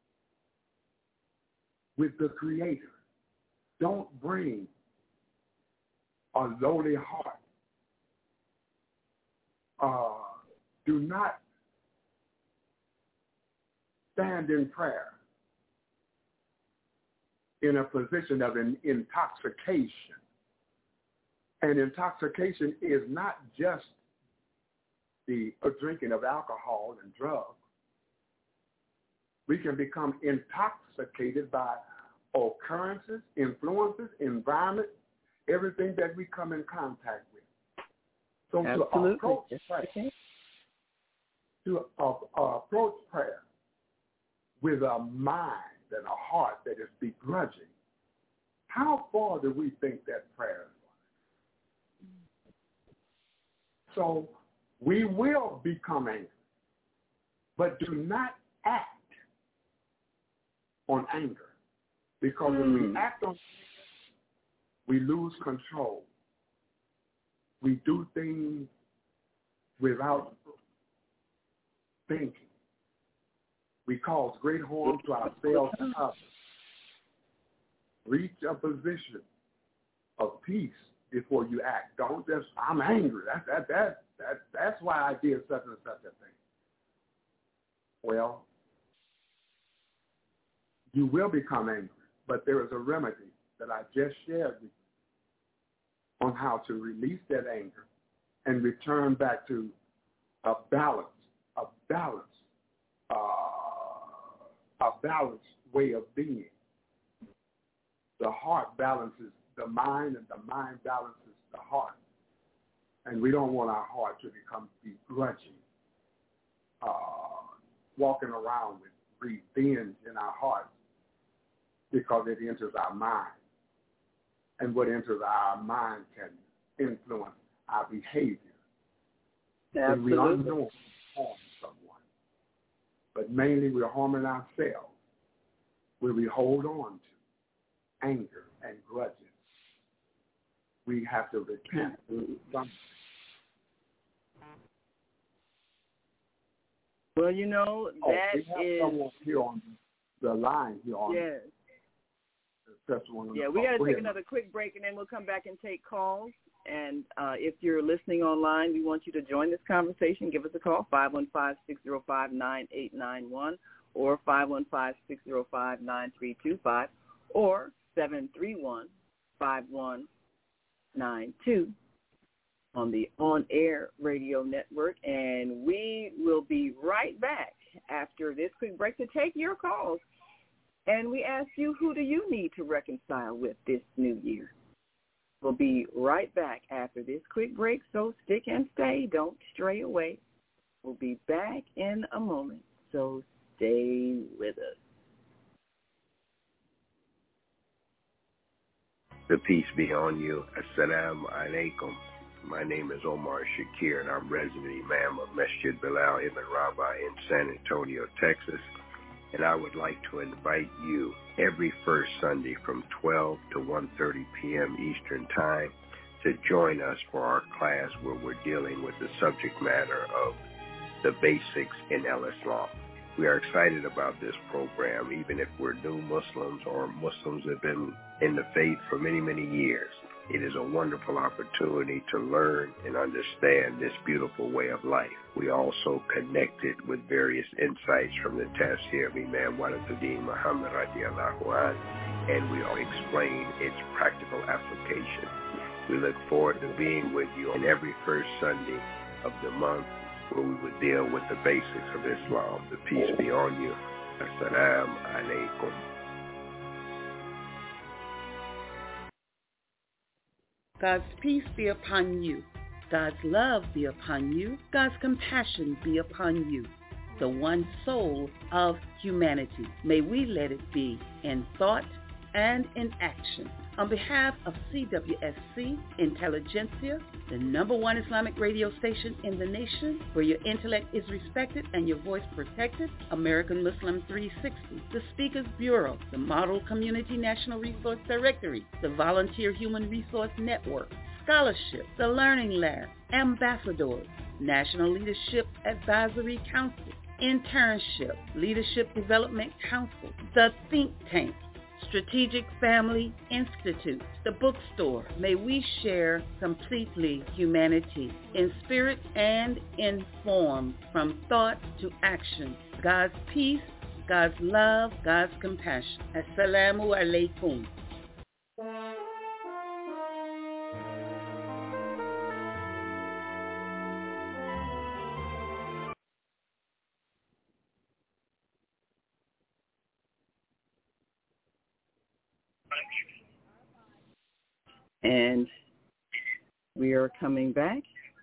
with the Creator. Don't bring a lowly heart. Uh, do not stand in prayer in a position of an intoxication. And intoxication is not just the drinking of alcohol and drugs. We can become intoxicated by occurrences, influences, environment, everything that we come in contact with. So Absolutely. to approach prayer, to uh, uh, approach prayer with a mind and a heart that is begrudging, how far do we think that prayer is going? So we will become angry, but do not act on anger. Because mm. when we act on anger, we lose control. We do things without thinking. We cause great harm to ourselves and others. Reach a position of peace before you act. Don't just, I'm angry. That, that, that, that, that's why I did such and such a thing. Well, you will become angry But there is a remedy that I just shared with you on how to release that anger and return back to a balance, a balance, uh, a balanced way of being. The heart balances the mind, and the mind balances the heart. And we don't want our heart to become begrudging, uh, walking around with revenge in our hearts because it enters our mind. And what enters our mind can influence our behavior. And we unknowingly harm someone. But mainly we're harming ourselves where we hold on to anger and grudges. We have to repent. Well, you know, oh, that we have is... someone here on the line here on yes. the one. Yeah, we got to take ahead. another quick break, and then we'll come back and take calls. And uh, if you're listening online, we want you to join this conversation. Give us a call, five one five, six zero five, nine eight nine one or five one five, six zero five, nine three two five or seven three one, five one nine two on the On-Air Radio Network. And we will be right back after this quick break to take your calls. And we ask you, who do you need to reconcile with this new year? We'll be right back after this quick break, so stick and stay. Don't stray away. We'll be back in a moment, so stay with us. The peace be on you. Assalamu alaikum. My name is Omar Shakir, and I'm resident imam of Masjid Bilal Ibn Rabah in San Antonio, Texas. And I would like to invite you every first Sunday from twelve to one thirty p.m. Eastern Time to join us for our class where we're dealing with the subject matter of the basics in Al-Islam. We are excited about this program, even if we're new Muslims or Muslims that have been in the faith for many, many years. It is a wonderful opportunity to learn and understand this beautiful way of life. We also connected with various insights from the Tafsir of Imam Waliduddin Muhammad radiallahu anh, and we all explain its practical application. We look forward to being with you on every first Sunday of the month where we would deal with the basics of Islam. The peace be on you. Assalamu alaikum. God's peace be upon you. God's love be upon you. God's compassion be upon you. The one soul of humanity. May we let it be in thought and in action. On behalf of C W S C Intelligentsia, the number one Islamic radio station in the nation, where your intellect is respected and your voice protected, American Muslim three sixty, the Speakers Bureau, the Model Community National Resource Directory, the Volunteer Human Resource Network, Scholarship, the Learning Lab, Ambassadors, National Leadership Advisory Council, Internship, Leadership Development Council, the Think Tank, Strategic Family Institute, the bookstore. May we share completely humanity in spirit and in form, from thought to action. God's peace, God's love, God's compassion. Assalamu alaikum. And we are coming back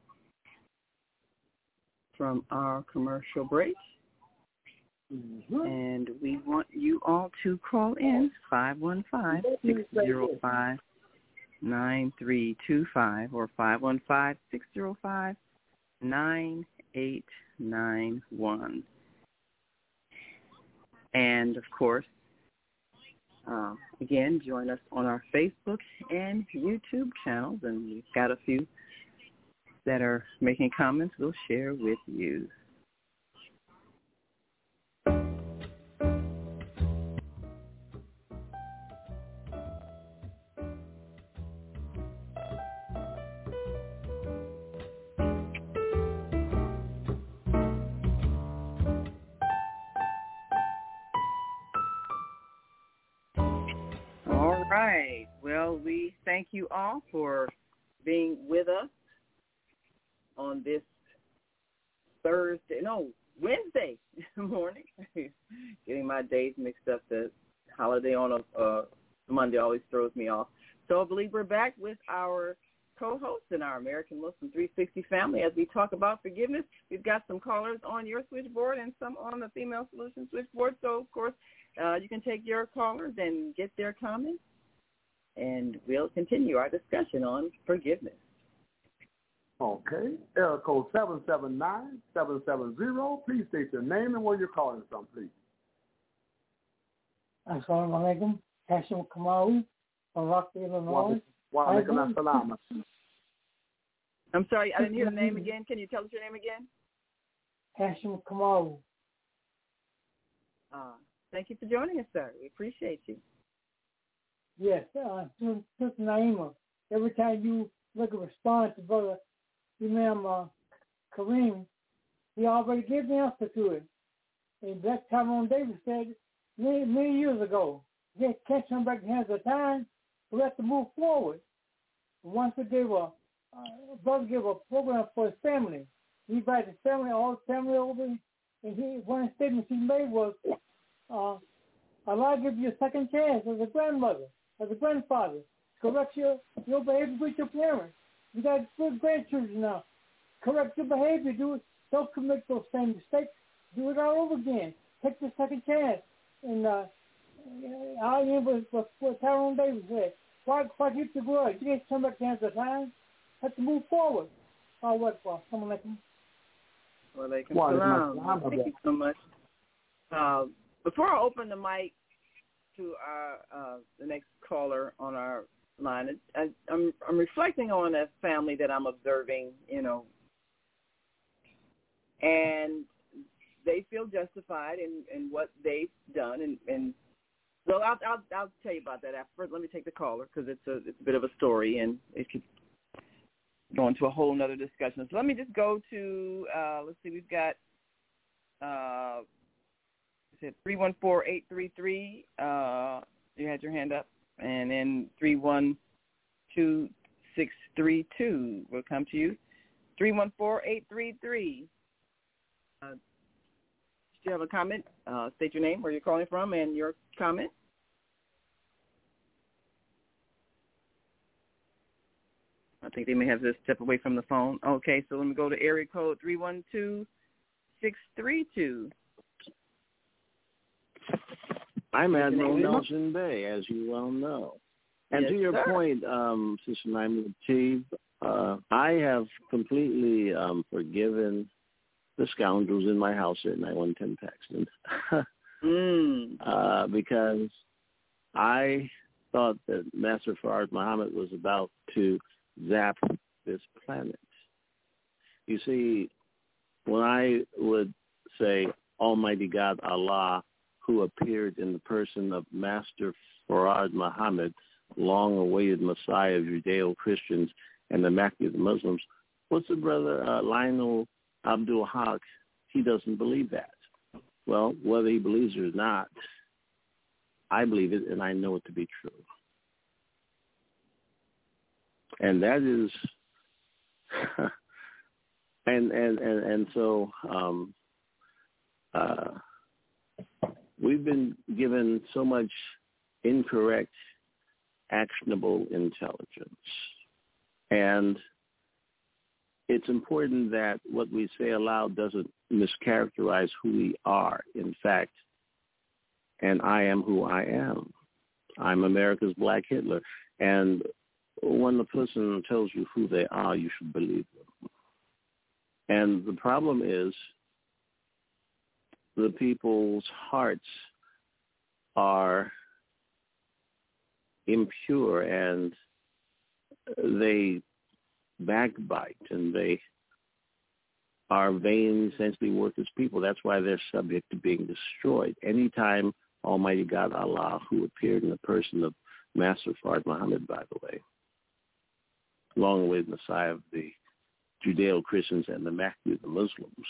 from our commercial break. Mm-hmm. And we want you all to call in five one five, six zero five, nine three two five or five one five, six zero five, nine eight nine one. And, of course, Uh, again, join us on our Facebook and YouTube channels, and we've got a few that are making comments we'll share with you. right. Well, we thank you all for being with us on this Thursday, no, Wednesday morning. Getting my days mixed up. The holiday on a uh, Monday always throws me off. So I believe we're back with our co-host and our American Muslim three sixty family as we talk about forgiveness. We've got some callers on your switchboard and some on the Female Solutions switchboard. So, of course, uh, you can take your callers and get their comments, and we'll continue our discussion on forgiveness. Okay. Area code seven seven nine, seven seven zero. Please state your name and where you're calling from, please. Assalamu alaikum. Hashim Kamau from Rockville, Illinois. Wa alaikum assalam. I'm sorry, I didn't hear the name again. Can you tell us your name again? Hashim Kamau. Uh, thank you for joining us, sir. We appreciate you. Yes, uh, Sister Naima, every time you look at response to Brother Imam uh, Kareem, he already gave the answer to it. And Black Tyrone Davis said many, many years ago, they can't turn back the hands of time, we have to move forward. Once we gave a, uh, Brother gave a program for his family. He invited his family, all his family over, and he, one of the statements he made was, uh, Allah give you a second chance as a grandmother, as a grandfather. Correct your, your behavior with your parents. You got good grandchildren now. Correct your behavior. Do it. Don't commit those same mistakes. Do it all over again. Take the second chance. And uh, I end with what, what Tyrone Davis said. Why, why keep the grudge? You can't turn back the hands of time. Have to move forward. I'll work for someone like me. Well, they can salam. Thank you so much. Uh, before I open the mic to our uh, the next caller on our line, I, I'm I'm reflecting on a family that I'm observing, you know, and they feel justified in, in what they've done, and, and so I'll, I'll I'll tell you about that after. First, let me take the caller because it's a it's a bit of a story, and it could go into a whole nother discussion. So let me just go to uh, let's see, we've got uh, is it three one four eight three three? Uh, you had your hand up. And then three one two six three two will come to you. three one four eight three three. Uh, do you have a comment? Uh, state your name, where you're calling from, and your comment. I think they may have to step away from the phone. Okay, so let me go to area code three one two six three two. I'm Admiral Nelson Bay, as you well know. And yes, to your sir. point, um, Sister Naima Lateef, uh, I have completely um, forgiven the scoundrels in my house at nine one ten Paxton mm. uh, because I thought that Master Farad Muhammad was about to zap this planet. You see, when I would say, Almighty God, Allah, who appeared in the person of Master Farad Muhammad, long-awaited Messiah of Judeo-Christians and the Mahdi of the Muslims, what's the brother uh, Lionel Abdul Haq? He doesn't believe that. Well, whether he believes it or not, I believe it, and I know it to be true. And that is, and, and, and, and so um, uh, we've been given so much incorrect, actionable intelligence. And it's important that what we say aloud doesn't mischaracterize who we are. In fact, and I am who I am. I'm America's Black Hitler. And when the person tells you who they are, you should believe them. And the problem is the people's hearts are impure and they backbite and they are vain, sensually worthless people. That's why they're subject to being destroyed. Anytime Almighty God, Allah, who appeared in the person of Master Farad Muhammad, by the way, long-awaited Messiah of the Judeo-Christians and the Mahdi of the Muslims,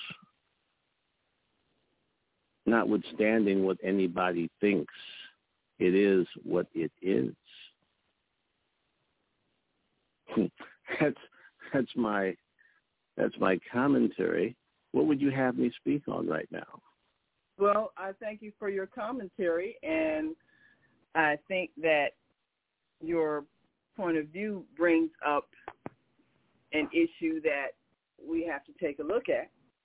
notwithstanding what anybody thinks, it is what it is. that's that's my that's my commentary. What would you have me speak on right now? Well, I thank you for your commentary, and I think that your point of view brings up an issue that we have to take a look at,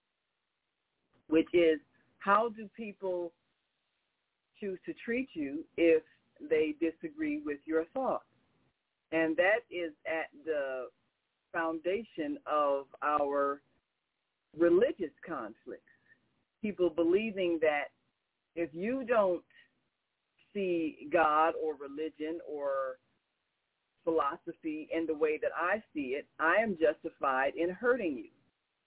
which is how do people choose to treat you if they disagree with your thoughts? And that is at the foundation of our religious conflicts. People believing that if you don't see God or religion or philosophy in the way that I see it, I am justified in hurting you.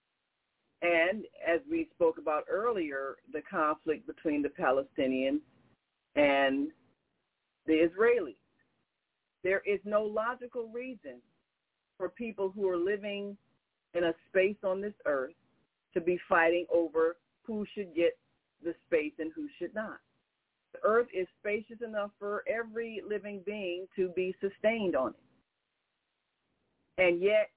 And as we spoke about earlier, the conflict between the Palestinians and the Israelis. There is no logical reason for people who are living in a space on this earth to be fighting over who should get the space and who should not. The earth is spacious enough for every living being to be sustained on it. And yet,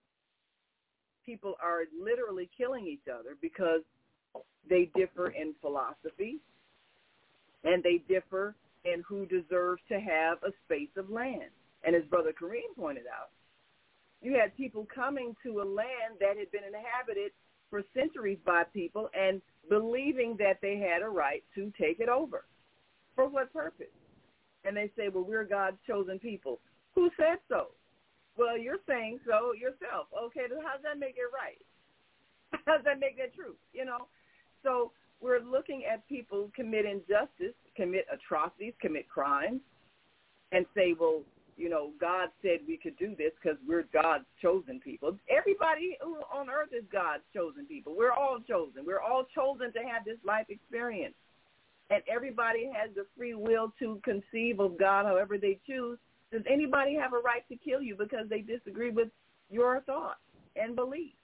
people are literally killing each other because they differ in philosophy and they differ in who deserves to have a space of land. And as Brother Kareem pointed out, you had people coming to a land that had been inhabited for centuries by people and believing that they had a right to take it over. For what purpose? And they say, well, we're God's chosen people. Who said so? Well, you're saying so yourself. Okay, then how does that make it right? How does that make that true? You know? So we're looking at people commit injustice, commit atrocities, commit crimes, and say, well, you know, God said we could do this because we're God's chosen people. Everybody who on earth is God's chosen people. We're all chosen. We're all chosen to have this life experience. And everybody has the free will to conceive of God however they choose. Does anybody have a right to kill you because they disagree with your thoughts and beliefs?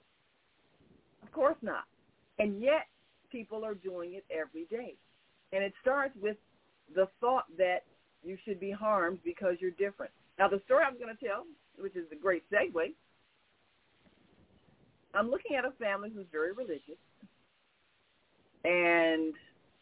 Of course not. And yet, people are doing it every day. And it starts with the thought that you should be harmed because you're different. Now, the story I'm going to tell, which is a great segue, I'm looking at a family who's very religious, and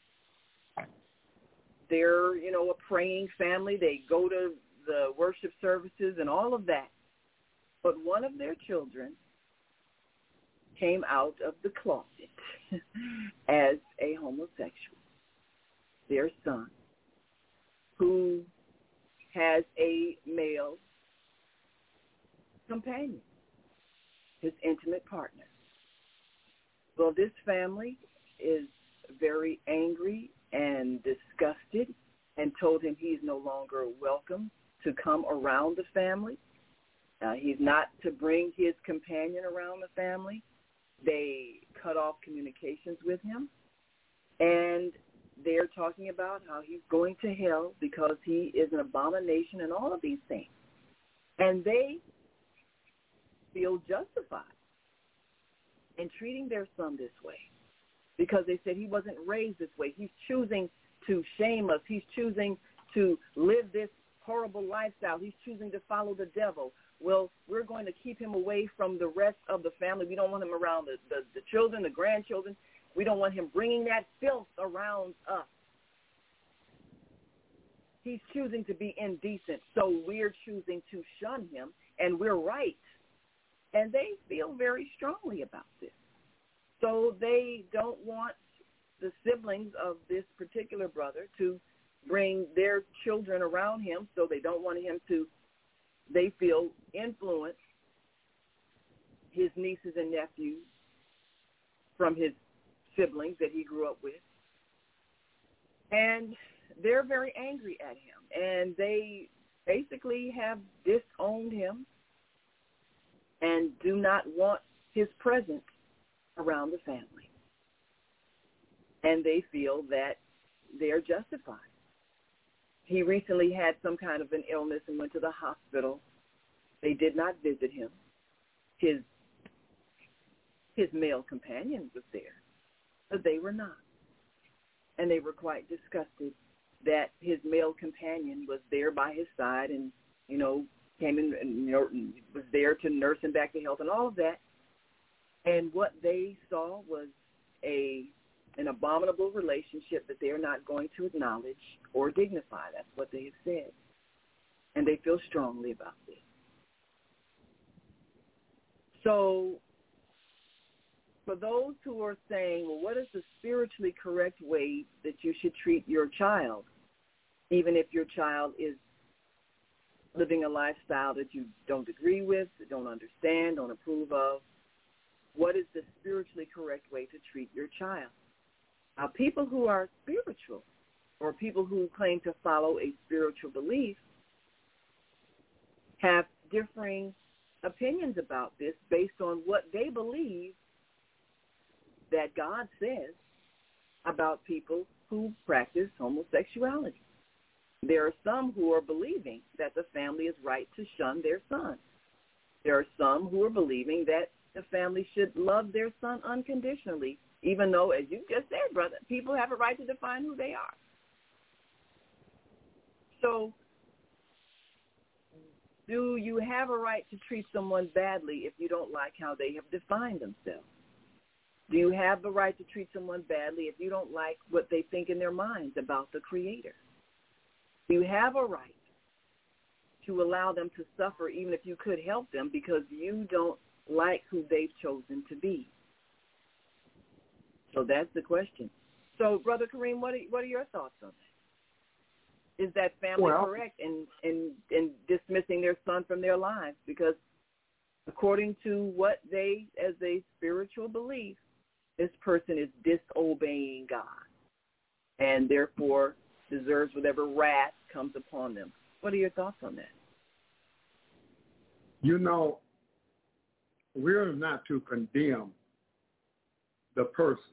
they're, you know, a praying family. They go to the worship services and all of that. But one of their children came out of the closet as a homosexual, their son, who has a male companion, his intimate partner. Well, this family is very angry and disgusted and told him he's no longer welcome to come around the family. Uh, he's not to bring his companion around the family. They cut off communications with him, and they're talking about how he's going to hell because he is an abomination and all of these things. And they feel justified in treating their son this way because they said he wasn't raised this way. He's choosing to shame us. He's choosing to live this horrible lifestyle. He's choosing to follow the devil. Well, we're going to keep him away from the rest of the family. We don't want him around the, the, the children, the grandchildren. We don't want him bringing that filth around us. He's choosing to be indecent, so we're choosing to shun him, and we're right. And they feel very strongly about this. So they don't want the siblings of this particular brother to bring their children around him, so they don't want him to, they feel, influence his nieces and nephews from his siblings that he grew up with. And they're very angry at him, and they basically have disowned him and do not want his presence around the family. And they feel that they're justified. He recently had some kind of an illness and went to the hospital. They did not visit him. His his male companion was there, but they were not. And they were quite disgusted that his male companion was there by his side and, you know, came in and you know, was there to nurse him back to health and all of that. And what they saw was a an abominable relationship that they're not going to acknowledge or dignify. That's what they have said. And they feel strongly about this. So for those who are saying, well, what is the spiritually correct way that you should treat your child, even if your child is living a lifestyle that you don't agree with, don't understand, don't approve of, what is the spiritually correct way to treat your child? Now, people who are spiritual or people who claim to follow a spiritual belief have differing opinions about this based on what they believe that God says about people who practice homosexuality. There are some who are believing that the family is right to shun their son. There are some who are believing that the family should love their son unconditionally, even though, as you just said, brother, people have a right to define who they are. So do you have a right to treat someone badly if you don't like how they have defined themselves? Do you have the right to treat someone badly if you don't like what they think in their minds about the Creator? Do you have a right to allow them to suffer even if you could help them because you don't like who they've chosen to be? So that's the question. So, Brother Kareem, what are, what are your thoughts on that? Is that family well, correct in, in, in dismissing their son from their lives? Because according to what they, as a spiritual belief, this person is disobeying God and therefore deserves whatever wrath comes upon them. What are your thoughts on that? You know, we're not to condemn the person.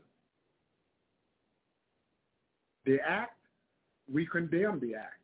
The act, we condemn the act.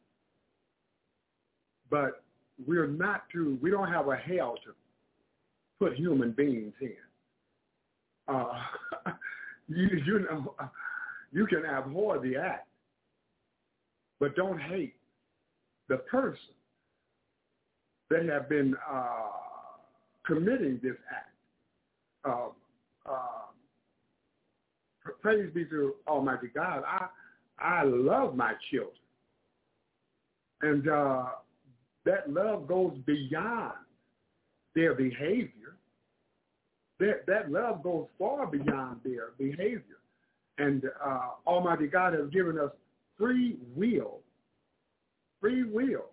But we're not to, we don't have a hell to put human beings in. Uh, you, you know, you can abhor the act, but don't hate the person that have been uh, committing this act. Uh, uh, praise be to Almighty God. I I love my children, and uh, that love goes beyond their behavior. That that love goes far beyond their behavior, and uh, Almighty God has given us free will. Free will.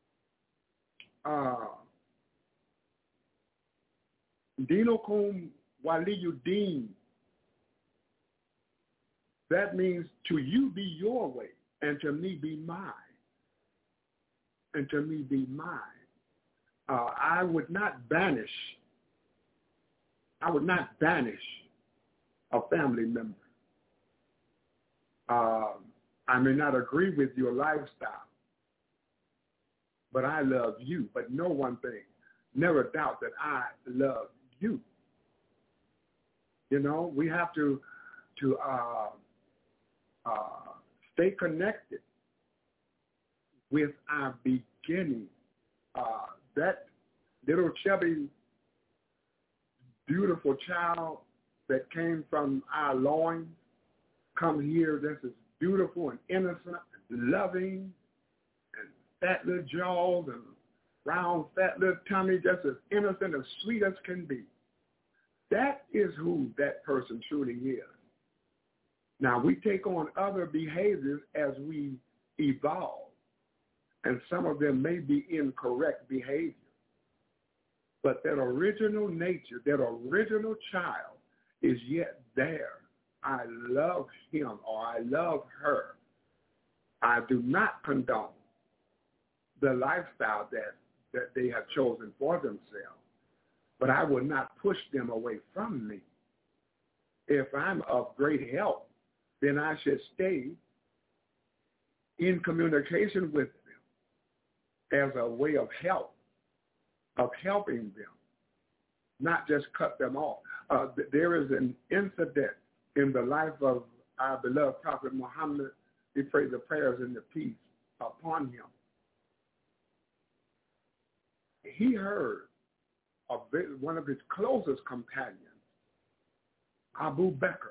Uh, Dinokum waliyuddin. That means to you be your way, and to me be mine. And to me be mine. Uh, I would not banish. I would not banish a family member. Uh, I may not agree with your lifestyle, but I love you. But know one thing, never doubt that I love you. You know, we have to to uh, uh, stay connected with our beginning. Uh, that little chubby, beautiful child that came from our loins, come here, this is beautiful and innocent and loving and fat little jaws and round fat little tummy, just as innocent and sweet as can be. That is who that person truly is. Now, we take on other behaviors as we evolve, and some of them may be incorrect behavior. But that original nature, that original child is yet there. I love him or I love her. I do not condone the lifestyle that, that they have chosen for themselves, but I will not push them away from me. If I'm of great help, then I should stay in communication with them as a way of help, of helping them, not just cut them off. Uh, there is an incident in the life of our beloved Prophet Muhammad. We pray the prayers and the peace upon him. he heard of one of his closest companions, Abu Bakr.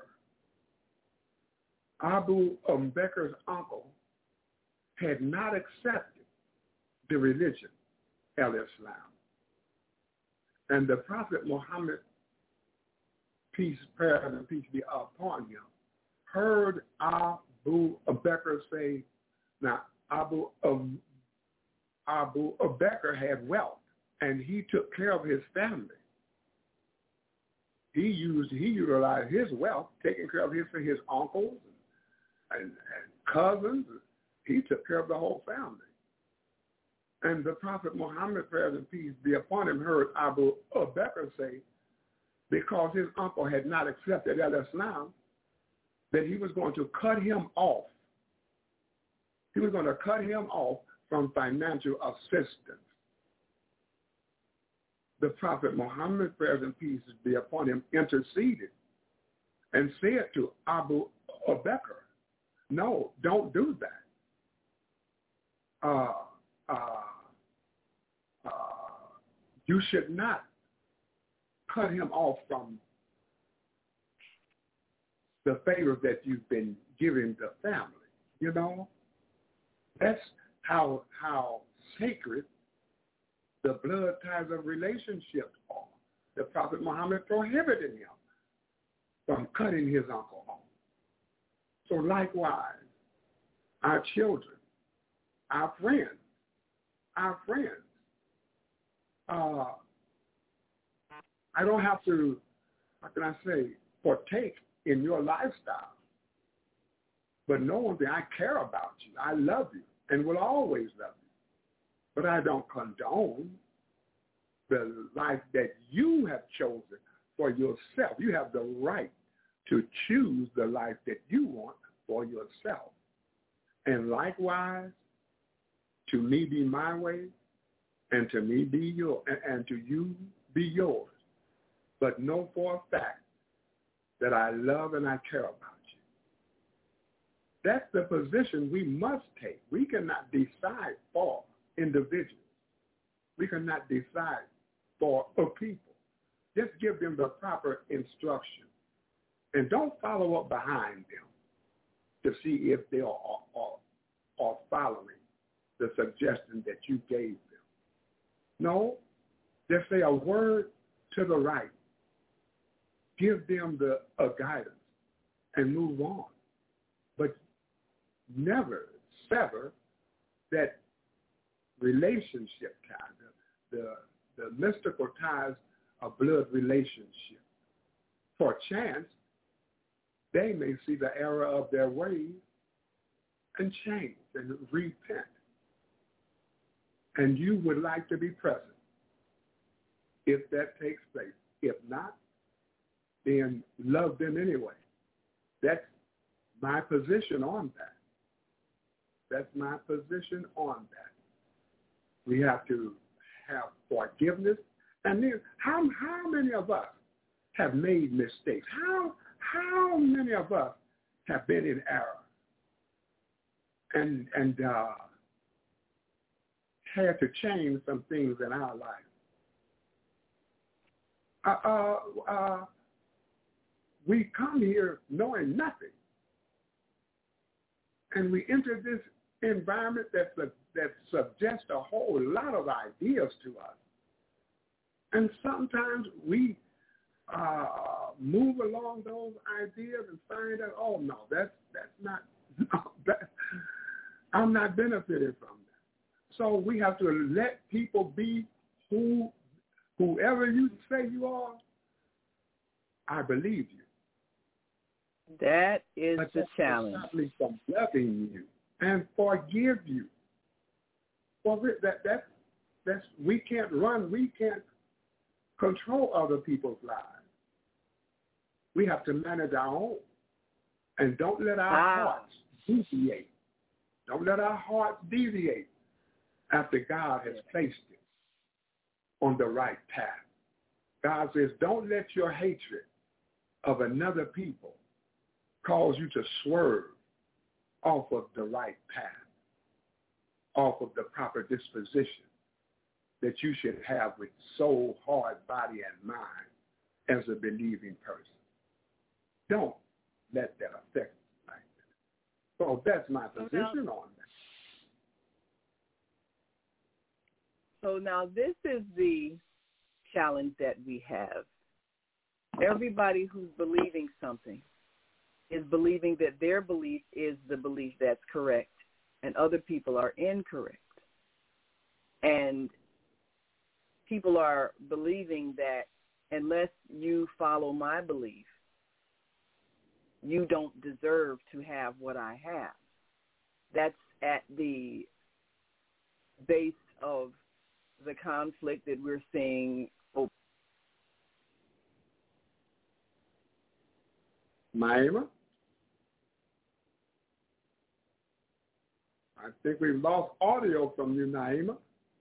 Abu um, Bakr's uncle had not accepted the religion, al-Islam. And the Prophet Muhammad, peace, prayer, and peace be upon him, heard Abu Bakr say, now Abu, um, Abu Bakr had wealth, and he took care of his family. He used, he utilized his wealth, taking care of his, his uncles and, and, and cousins. He took care of the whole family. And the Prophet Muhammad, prayer and peace be upon him, heard Abu Bakr say, because his uncle had not accepted al-Islam, that he was going to cut him off. He was going to cut him off from financial assistance. The Prophet Muhammad, prayers and peace be upon him, interceded and said to Abu Bakr, no, don't do that. Uh, uh, uh, you should not cut him off from the favor that you've been giving the family. You know, that's how how sacred the blood ties of relationships are. The Prophet Muhammad prohibited him from cutting his uncle off. So likewise, our children, our friends, our friends, uh, I don't have to, how can I say, partake in your lifestyle. But know one thing, I care about you. I love you and will always love you. But I don't condone the life that you have chosen for yourself. You have the right to choose the life that you want for yourself. And likewise, to me be my way, and to me be your, and to you be yours. But know for a fact that I love and I care about you. That's the position we must take. We cannot decide for individuals. We cannot decide for a people. Just give them the proper instruction. And don't follow up behind them to see if they are, are, are following the suggestion that you gave them. No, just say a word to the right. Give them the a guidance and move on. But never sever that relationship tie, the, the, the mystical ties of blood relationship. For chance, they may see the error of their ways and change and repent. And you would like to be present if that takes place. If not, then love them anyway. That's my position on that. That's my position on that. We have to have forgiveness. And then how, how many of us have made mistakes? How, how many of us have been in error and, and uh, had to change some things in our life? Uh, uh, uh, we come here knowing nothing. And we enter this environment that, that suggests a whole lot of ideas to us. And sometimes we uh, move along those ideas and find out, oh, no, that's, that's not, no, that, I'm not benefiting from that. So we have to let people be who, whoever you say you are, I believe you. That is but the challenge. That's from loving you and forgive you. For that, that, that's, we can't run, we can't control other people's lives. We have to manage our own. And don't let our ah. hearts deviate. Don't let our hearts deviate after God has placed it on the right path. God says, don't let your hatred of another people cause you to swerve off of the right path, off of the proper disposition. that you should have with soul, heart, body, and mind as a believing person. Don't let that affect you like that. So that's my position now, on that. So now this is the challenge that we have. Everybody who's believing something is believing that their belief is the belief that's correct, and other people are incorrect. And people are believing that unless you follow my belief, you don't deserve to have what I have. That's at the base of the conflict that we're seeing. Naima? I think we've lost audio from you, Naima.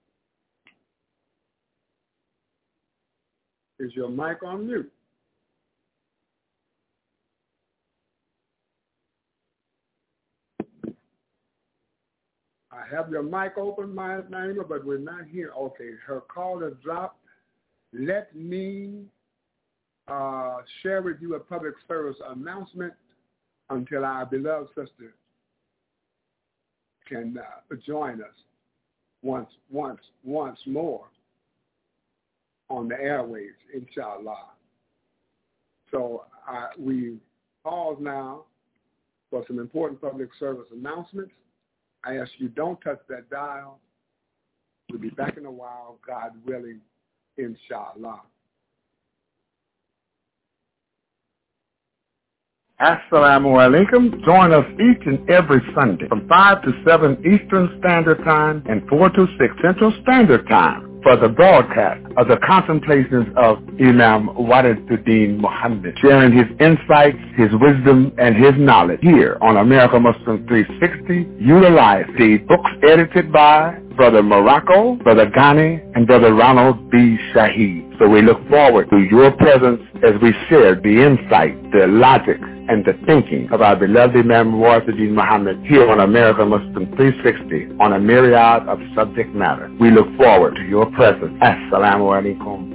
Is your mic on mute? I have your mic open, my Naima, but we're not here. Okay, her call has dropped. Let me uh, share with you a public service announcement until our beloved sister can uh, join us once, once, once more on the airwaves, inshallah. So uh, we pause now for some important public service announcements. I ask you, don't touch that dial. We'll be back in a while, God willing, inshallah. Assalamu alaikum. Join us each and every Sunday from five to seven Eastern Standard Time and four to six Central Standard Time for the broadcast of the contemplations of Imam Waliduddin Muhammad, sharing his insights, his wisdom, and his knowledge here on American Muslim three sixty. Utilize the books edited by Brother Morocco, Brother Ghani, and Brother Ronald B. Shaheed. So we look forward to your presence as we share the insight, the logic, and the thinking of our beloved Imam Waliduddin Muhammad here on American Muslim three sixty on a myriad of subject matter. We look forward to your presence. Assalamu alaikum.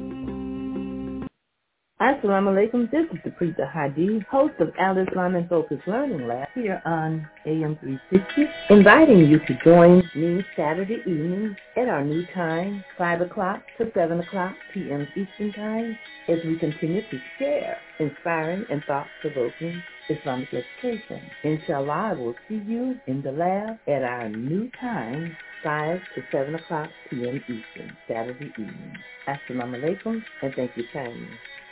Assalamu alaikum. This is the Preeta Hadi, host of Al Islam and Focus Learning Lab here on A M three sixty, inviting you to join me Saturday evening at our new time, five o'clock to seven o'clock p.m. Eastern Time, as we continue to share inspiring and thought-provoking Islamic education. Inshallah, I will see you in the lab at our new time, five to seven o'clock p.m. Eastern, Saturday evening. Assalamu alaikum, and thank you kindly.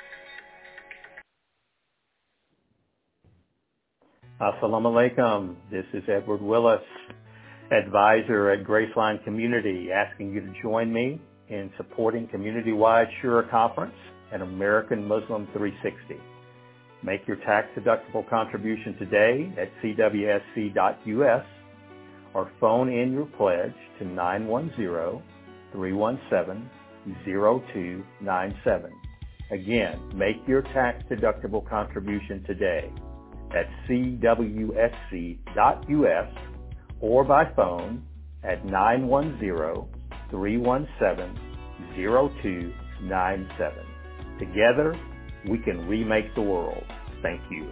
Assalamu alaikum. This is Edward Willis, advisor at Graceline Community, asking you to join me in supporting community-wide Shura Conference and American Muslim three sixty. Make your tax-deductible contribution today at c w s c dot u s or phone in your pledge to nine one zero, three one seven, zero two nine seven. Again, make your tax-deductible contribution today at c w s c dot u s or by phone at nine one zero, three one seven, zero two nine seven. Together, we can remake the world. Thank you.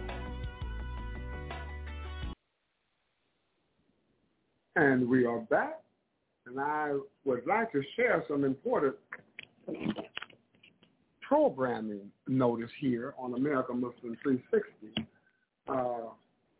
And we are back, and I would like to share some important programming notice here on American Muslim three sixty. Uh,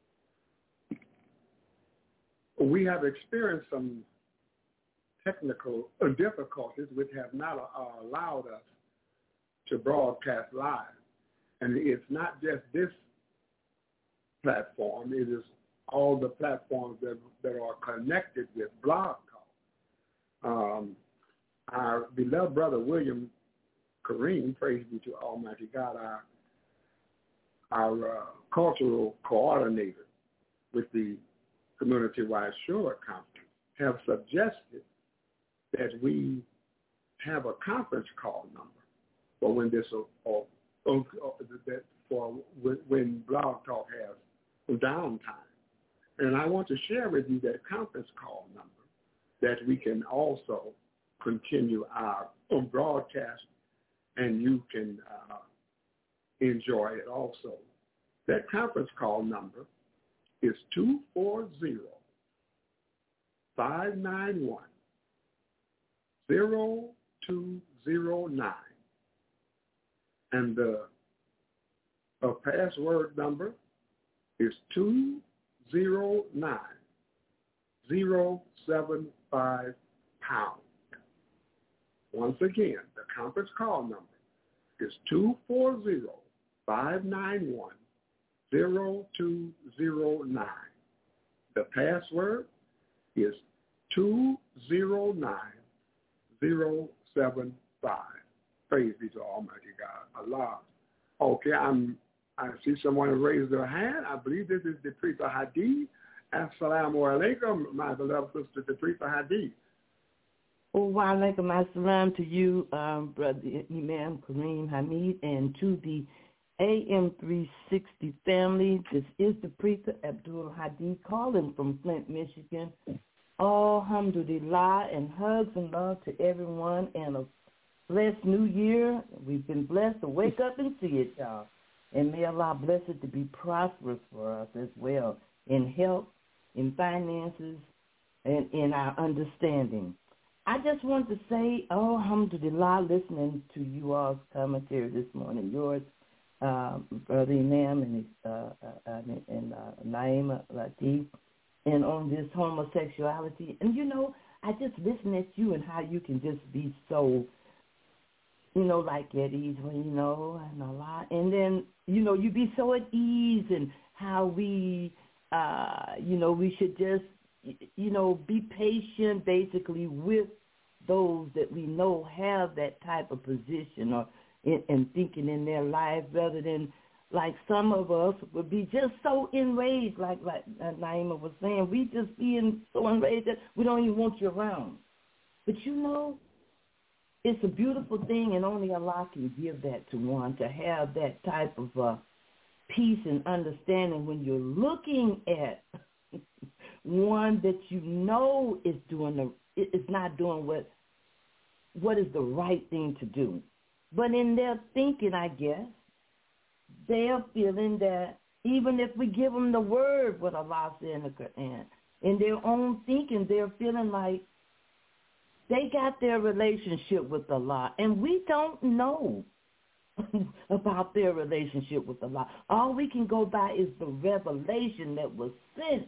we have experienced some technical difficulties which have not uh, allowed us to broadcast live. And it's not just this platform, it is all the platforms that, that are connected with Blog Talk. Um, our beloved brother William Kareem, praise be to Almighty God, our our uh, cultural coordinator with the Community-Wide Shura Conference, have suggested that we have a conference call number for when this or, or, or that for when Blog Talk has downtime. And I want to share with you that conference call number that we can also continue our broadcast, and you can uh, enjoy it also. That conference call number is two four zero, five nine one, zero two zero nine. And the uh, password number is two zero nine, zero seven five pound. Once again, the conference call number is two four zero, five nine one, zero two zero nine. The password is two zero nine, zero seven five. Praise be to Almighty God, Allah. Okay, I'm, I see someone raise their hand. I believe this is the Deprita Hadi. Assalamu alaikum, my beloved sister Deprita Hadi. Oh, wa alaikum assalam to you, um, Brother Imam Kareem Hamid, and to the A M three sixty family. This is Deprita Abdul Hadi calling from Flint, Michigan. Alhamdulillah, and hugs and love to everyone, and a blessed new year. We've been blessed to wake up and see it, y'all. And may Allah bless it to be prosperous for us as well, in health, in finances, and in our understanding. I just want to say, oh, alhamdulillah, listening to you all's commentary this morning, yours, uh, Brother Imam and, uh, uh, and uh, Naima Latif, and on this homosexuality. And, you know, I just listen at you and how you can just be so, you know, like at ease, when you know, and a lot. And then, you know, you be so at ease, and how we, uh, you know, we should just, you know, be patient basically with those that we know have that type of position or in, in thinking in their life, rather than like some of us would be just so enraged, like like Naima was saying, we just being so enraged that we don't even want you around. But you know, it's a beautiful thing, and only Allah can give that to one, to have that type of uh, peace and understanding when you're looking at one that you know is doing the, is not doing what what is the right thing to do. But in their thinking, I guess, they're feeling that even if we give them the word, what Allah said in the Quran, in their own thinking, they're feeling like they got their relationship with Allah, and we don't know about their relationship with Allah. All we can go by is the revelation that was sent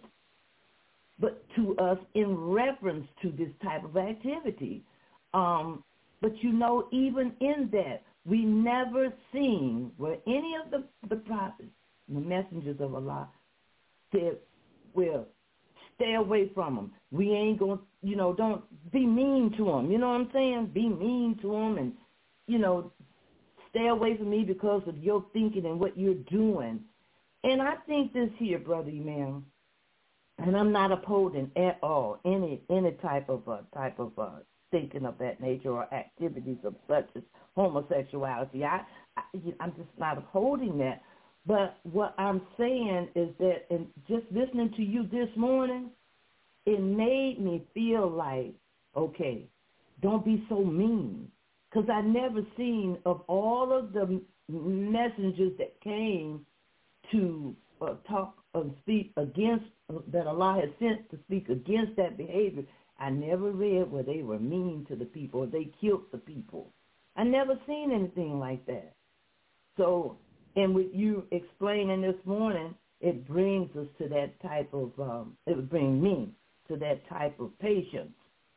but to us in reference to this type of activity. Um, but you know, even in that, we never seen where any of the, the prophets, the messengers of Allah, said, well, stay away from them. We ain't going to, you know, don't be mean to them. You know what I'm saying? Be mean to them and, you know, stay away from me because of your thinking and what you're doing. And I think this here, Brother Imam, and I'm not opposing at all any any type of uh, type of uh, thinking of that nature or activities of such as homosexuality. I, I I'm just not upholding that. But what I'm saying is that, in just listening to you this morning, it made me feel like, okay, don't be so mean. Because I never seen of all of the messengers that came to uh, talk and speak against, uh, that Allah has sent to speak against that behavior, I never read where they were mean to the people or they killed the people. I never seen anything like that. So, and with you explaining this morning, it brings us to that type of, um, it would bring me to that type of patience.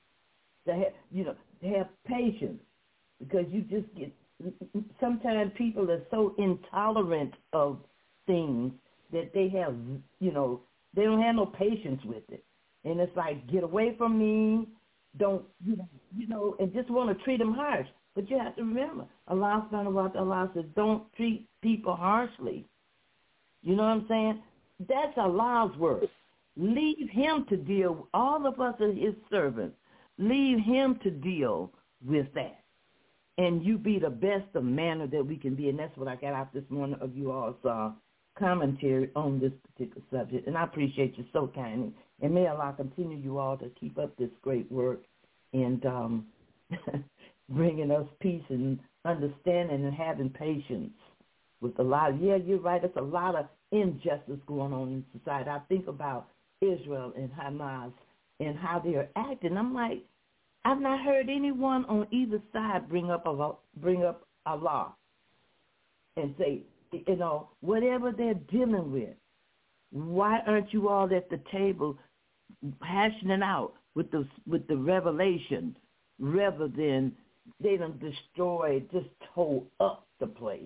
To have, you know, to have patience, because you just get, sometimes people are so intolerant of things that they have, you know, they don't have no patience with it. And it's like, get away from me, don't, you know, you know, and just want to treat them harsh. But you have to remember, Allah subhanahu wa ta'ala says, don't treat people harshly. You know what I'm saying? That's Allah's word. Leave him to deal, all of us are his servants. Leave him to deal with that. And you be the best of manner that we can be. And that's what I got out this morning of you all's uh, commentary on this particular subject. And I appreciate you so kindly. And may Allah continue you all to keep up this great work. And um, bringing us peace and understanding and having patience with a lot. Yeah, you're right. There's a lot of injustice going on in society. I think about Israel and Hamas and how they're acting. I'm like, I've not heard anyone on either side bring up a bring up Allah and say, you know, whatever they're dealing with, why aren't you all at the table hashing it out with the with the revelation, rather than they done destroyed, just tore up the place,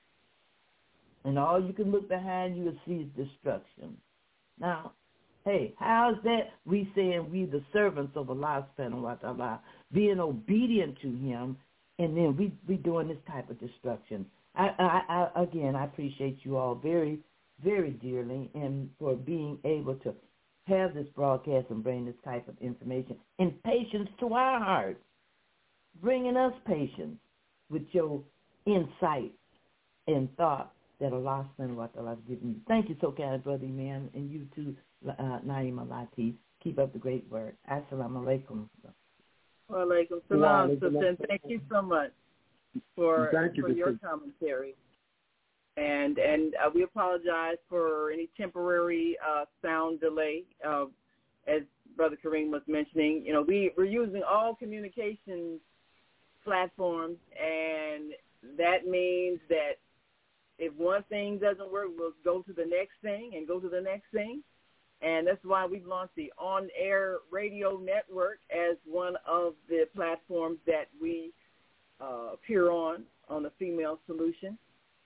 and all you can look behind you and see is destruction. Now, hey, how's that we saying we the servants of Allah subhanahu wa ta'ala, being obedient to him, and then we we doing this type of destruction? I, I, I again, I appreciate you all very, very dearly, and for being able to have this broadcast and bring this type of information and patience to our hearts, bringing us patience with your insight and thought that Allah subhanahu wa ta'ala has given you. Thank you so kind, brother man, and you too, uh, Naima Latif. Keep up the great work. Assalamu alaikum. Wa alaikum salam, sister, and thank you so much for Thank you, for your commentary. And and uh, we apologize for any temporary uh, sound delay. Uh, as Brother Kareem was mentioning, you know, we, we're using all communication platforms, and that means that if one thing doesn't work, we'll go to the next thing and go to the next thing. And that's why we've launched the On-Air Radio Network as one of the platforms that we uh, appear on, on the Female Solution.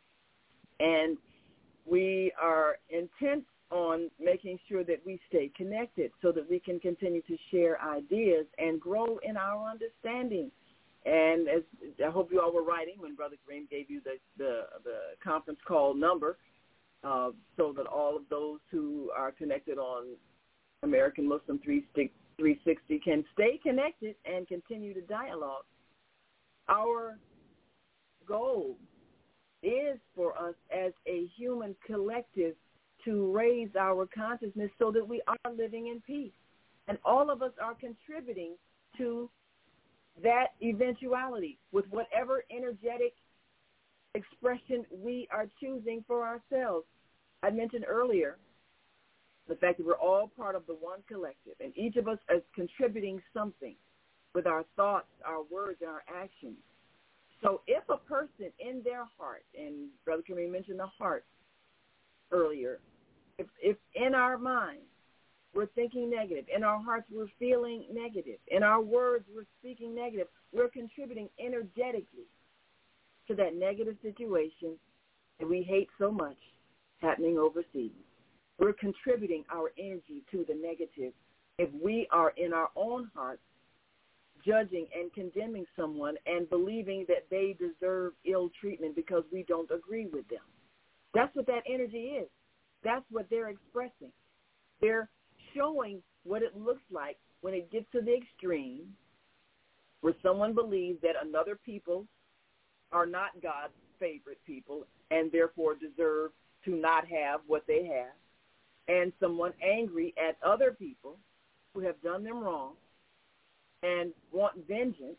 And we are intent on making sure that we stay connected so that we can continue to share ideas and grow in our understanding. And as I hope you all were writing when Brother Kareem gave you the, the, the conference call number, uh, so that all of those who are connected on American Muslim three sixty can stay connected and continue to dialogue. Our goal is for us as a human collective to raise our consciousness so that we are living in peace. And all of us are contributing to that eventuality with whatever energetic expression we are choosing for ourselves. I mentioned earlier the fact that we're all part of the one collective, and each of us is contributing something with our thoughts, our words, and our actions. So if a person in their heart, and Brother Kareem mentioned the heart earlier, if, if in our minds we're thinking negative, in our hearts we're feeling negative, in our words we're speaking negative, we're contributing energetically to that negative situation that we hate so much happening overseas. We're contributing our energy to the negative if we are in our own hearts judging and condemning someone and believing that they deserve ill treatment because we don't agree with them. That's what that energy is. That's what they're expressing. They're showing what it looks like when it gets to the extreme where someone believes that another people are not God's favorite people and therefore deserve to not have what they have, and someone angry at other people who have done them wrong and want vengeance,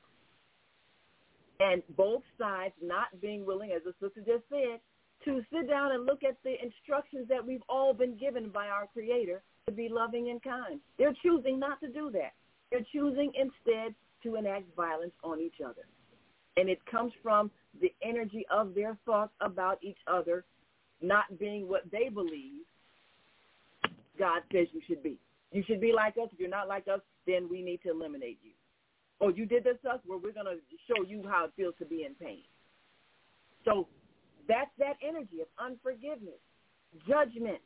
and both sides not being willing, as the sister just said, to sit down and look at the instructions that we've all been given by our Creator to be loving and kind. They're choosing not to do that. They're choosing instead to enact violence on each other. And it comes from the energy of their thoughts about each other not being what they believe God says you should be. You should be like us. If you're not like us, then we need to eliminate you. Oh, you did this to us? Well, we're going to show you how it feels to be in pain. So that's that energy of unforgiveness, judgment,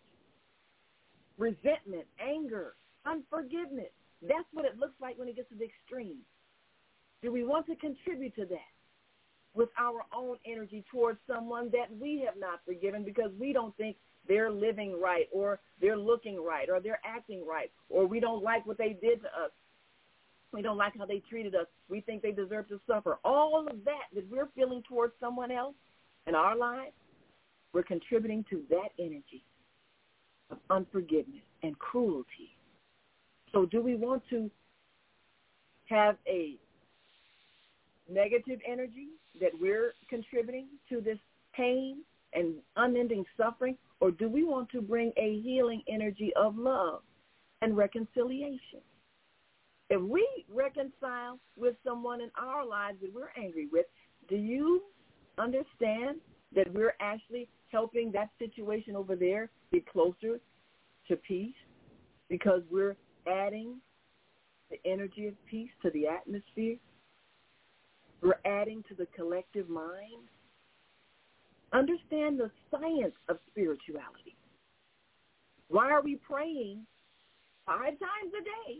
resentment, anger, unforgiveness. That's what it looks like when it gets to the extreme. Do we want to contribute to that with our own energy towards someone that we have not forgiven because we don't think they're living right, or they're looking right, or they're acting right, or we don't like what they did to us? We don't like how they treated us. We think they deserve to suffer. All of that that we're feeling towards someone else in our lives, we're contributing to that energy of unforgiveness and cruelty. So do we want to have a negative energy that we're contributing to this pain and unending suffering, or do we want to bring a healing energy of love and reconciliation? If we reconcile with someone in our lives that we're angry with, do you understand that we're actually helping that situation over there get closer to peace because we're adding the energy of peace to the atmosphere? We're adding to the collective mind. Understand the science of spirituality. Why are we praying five times a day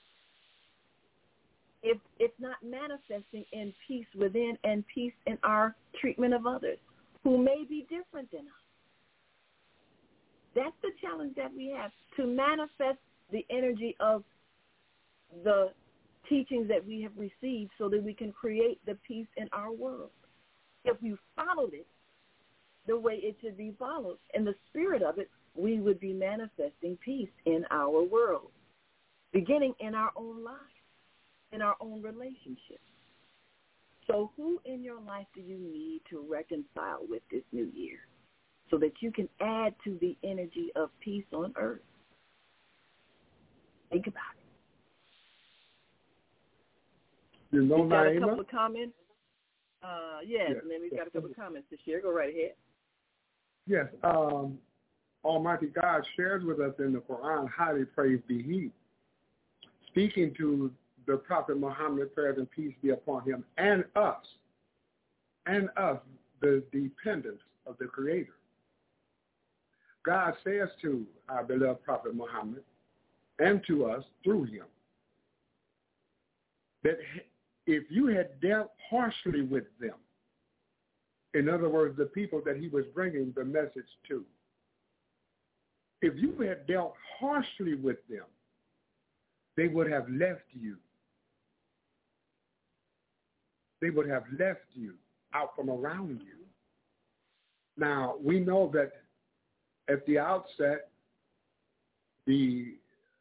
if it's not manifesting in peace within and peace in our treatment of others who may be different than us? That's the challenge that we have, to manifest the energy of the teachings that we have received so that we can create the peace in our world. If we followed it the way it should be followed, in the spirit of it, we would be manifesting peace in our world, beginning in our own lives, in our own relationships. So who in your life do you need to reconcile with this new year so that you can add to the energy of peace on earth? Think about it. You know, we got Naima? a couple of comments. Uh, yes, yes, and then we've yes. got a couple of comments to share. Go right ahead. Yes. Um, Almighty God shares with us in the Quran, highly praised be He, speaking to the Prophet Muhammad, praise and peace be upon him, and us, and us, the dependents of the Creator. God says to our beloved Prophet Muhammad and to us through him that if you had dealt harshly with them, in other words, the people that he was bringing the message to, if you had dealt harshly with them, they would have left you. They would have left you out from around you. Now, we know that at the outset, the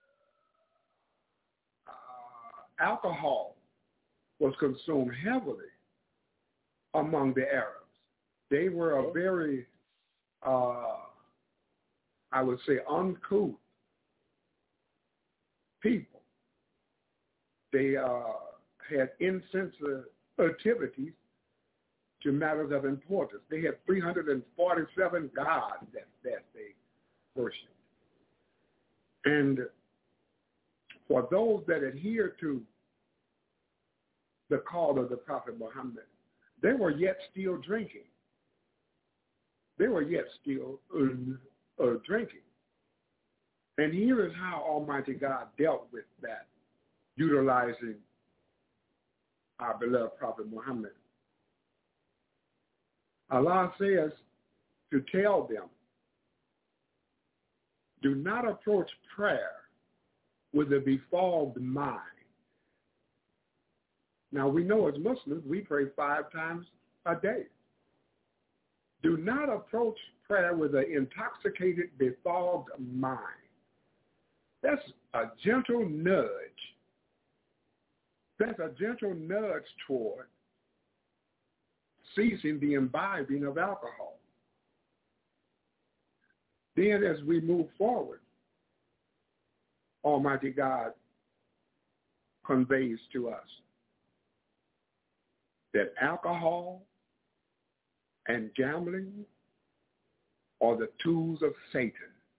uh, alcohol was consumed heavily among the Arabs. They were a very, uh, I would say, uncouth people. They uh, had insensitivities to matters of importance. They had three hundred forty-seven gods that, that they worshipped. And for those that adhere to the call of the Prophet Muhammad, they were yet still drinking. They were yet still uh, uh, drinking. And here is how Almighty God dealt with that, utilizing our beloved Prophet Muhammad. Allah says to tell them, do not approach prayer with a befogged mind. Now, we know as Muslims, we pray five times a day. Do not approach prayer with an intoxicated, befogged mind. That's a gentle nudge. That's a gentle nudge toward ceasing the imbibing of alcohol. Then as we move forward, Almighty God conveys to us that alcohol and gambling are the tools of Satan.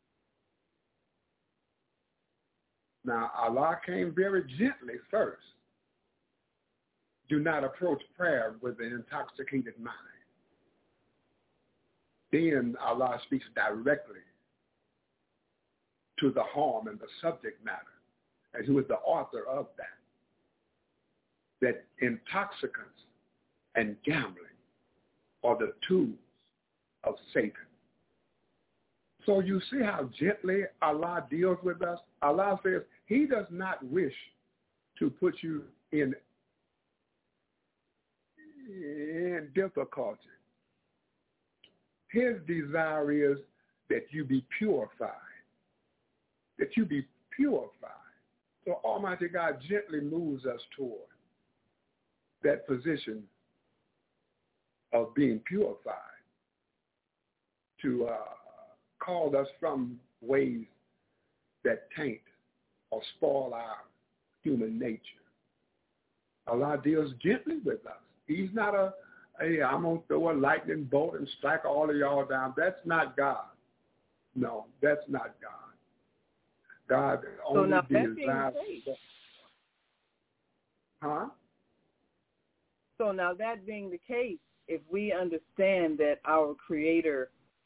Now, Allah came very gently first. Do not approach prayer with an intoxicated mind. Then Allah speaks directly to the harm and the subject matter, and who is the author of that, that intoxicants and gambling are the tools of Satan. So you see how gently Allah deals with us? Allah says he does not wish to put you in, in difficulty. His desire is that you be purified, that you be purified. So Almighty God gently moves us toward that position of being purified, to uh, call us from ways that taint or spoil our human nature. Allah deals gently with us. He's not a, hey, I'm going to throw a lightning bolt and strike all of y'all down. That's not God. No, that's not God. God only so now desires. Huh? So now that being the case, if we understand that our Creator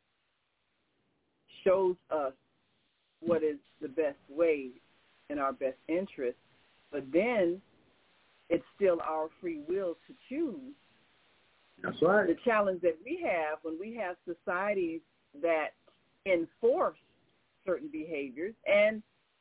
shows us what is the best way in our best interest, but then it's still our free will to choose. That's right. The challenge that we have when we have societies that enforce certain behaviors, and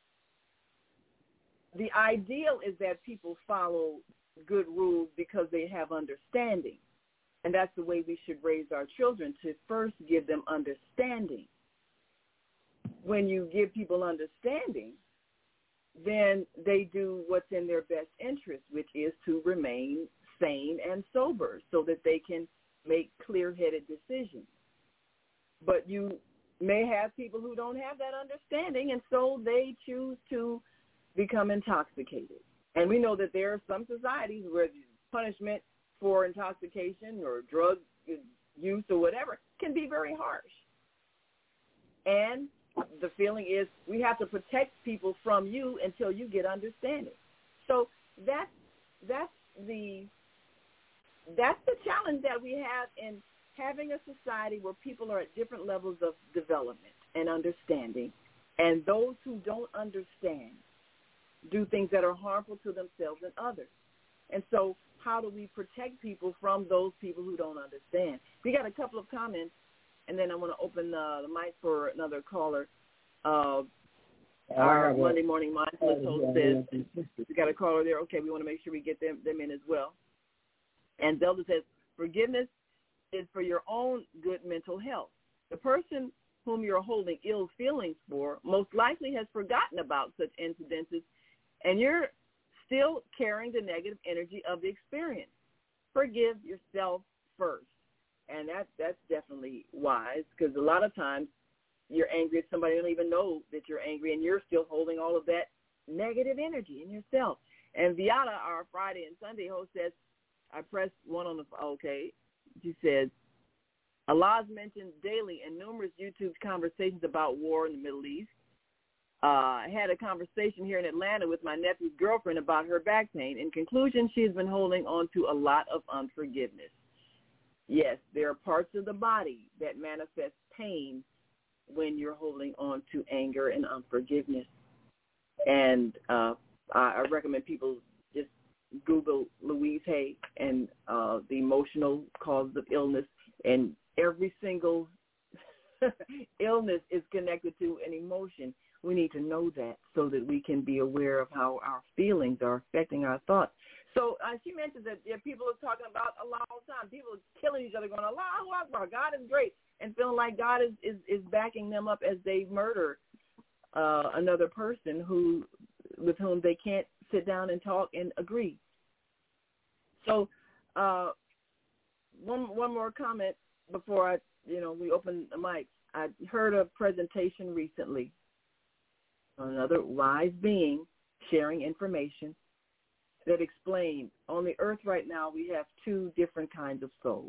the ideal is that people follow good rules because they have understanding. And that's the way we should raise our children, to first give them understanding. When you give people understanding, then they do what's in their best interest, which is to remain sane and sober so that they can make clear-headed decisions. But you may have people who don't have that understanding, and so they choose to become intoxicated. And we know that there are some societies where punishment for intoxication or drug use or whatever can be very harsh. And the feeling is we have to protect people from you until you get understanding. So that's that's the that's the challenge that we have in having a society where people are at different levels of development and understanding, and those who don't understand do things that are harmful to themselves and others. And so how do we protect people from those people who don't understand? We got a couple of comments, and then I want to open uh, the mic for another caller. Uh, our Monday Morning Mindfulness host says, we got a caller there. Okay, we want to make sure we get them, them in as well. And Zelda says, forgiveness is for your own good mental health. The person whom you're holding ill feelings for most likely has forgotten about such incidences, and you're still carrying the negative energy of the experience. Forgive yourself first. And that, that's definitely wise, because a lot of times you're angry at somebody, you don't even know that you're angry, and you're still holding all of that negative energy in yourself. And Viata, our Friday and Sunday host, says, I pressed one on the, okay, she says, Allah's mentioned daily in numerous YouTube conversations about war in the Middle East. Uh, I had a conversation here in Atlanta with my nephew's girlfriend about her back pain. In conclusion, she has been holding on to a lot of unforgiveness. Yes, there are parts of the body that manifest pain when you're holding on to anger and unforgiveness. And uh, I, I recommend people just Google Louise Hay and uh, the emotional causes of illness, and every single illness is connected to an emotion. We need to know that so that we can be aware of how our feelings are affecting our thoughts. So uh, she mentioned that yeah, people are talking about Allah all the time. People are killing each other going, Allahu Akbar, God is great, and feeling like God is, is, is backing them up as they murder uh, another person who with whom they can't sit down and talk and agree. So uh, one one more comment before I, you know, we open the mic. I heard a presentation recently on another wise being sharing information that explained on the earth right now we have two different kinds of souls.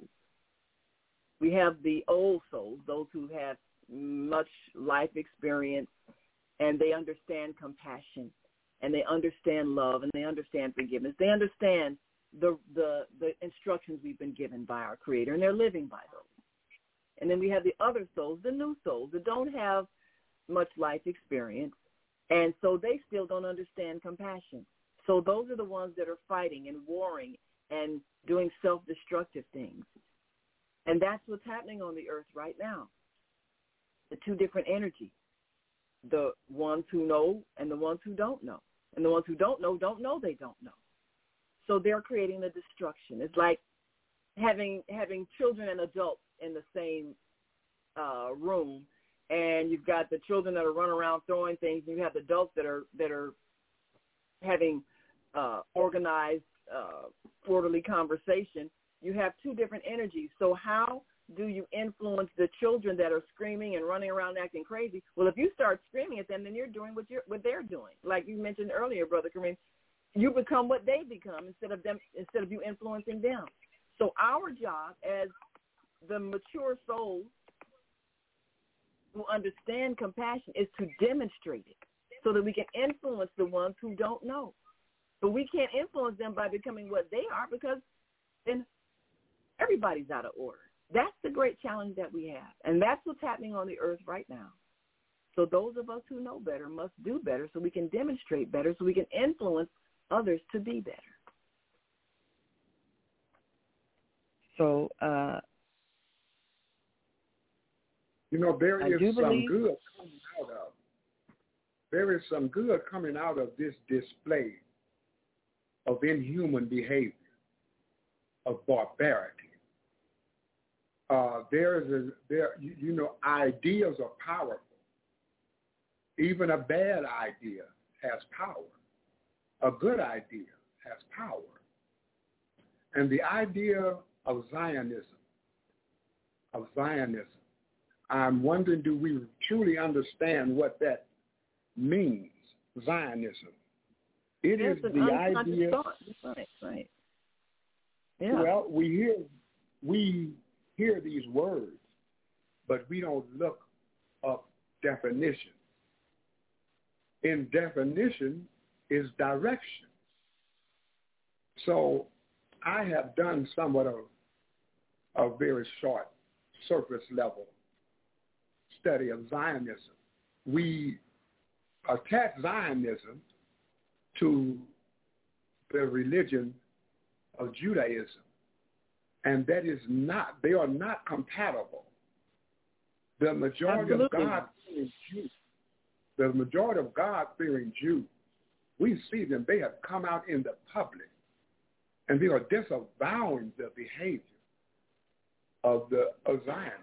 We have the old souls, those who have much life experience, and they understand compassion, and they understand love, and they understand forgiveness. They understand the the, the instructions we've been given by our Creator, and they're living by those. And then we have the other souls, the new souls, that don't have much life experience, and so they still don't understand compassion. So those are the ones that are fighting and warring and doing self-destructive things. And that's what's happening on the earth right now. The two different energies, the ones who know and the ones who don't know. And the ones who don't know don't know they don't know. So they're creating the destruction. It's like having having children and adults in the same uh, room, and you've got the children that are running around throwing things, and you have the adults that are that are having uh, organized uh, orderly conversation, you have two different energies. So how do you influence the children that are screaming and running around acting crazy? Well, if you start screaming at them, then you're doing what you're what they're doing. Like you mentioned earlier, Brother Kareem, you become what they become instead of them instead of you influencing them. So our job as the mature souls who understand compassion is to demonstrate it so that we can influence the ones who don't know. But we can't influence them by becoming what they are, because then everybody's out of order. That's the great challenge that we have, and that's what's happening on the earth right now. So those of us who know better must do better so we can demonstrate better, so we can influence others to be better. So, uh, you know, there I is do some believe- good coming out of, there is some good coming out of this display of inhuman behavior, of barbarity. Uh, there is a, there, you, you know, ideas are powerful. Even a bad idea has power. A good idea has power. And the idea of Zionism, of Zionism, I'm wondering, do we truly understand what that means, Zionism? It Yes, is an the unconscious idea. thought. Right, right. Yeah. Well, we hear we hear these words, but we don't look up definition. In definition is direction. So I have done somewhat of a very short surface level study of Zionism. We attach Zionism to the religion of Judaism, and that is not, they are not compatible. The majority Absolutely. of God-fearing Jews, the majority of God-fearing Jews, we see them, they have come out in the public, and they are disavowing the behavior of the of Zionists.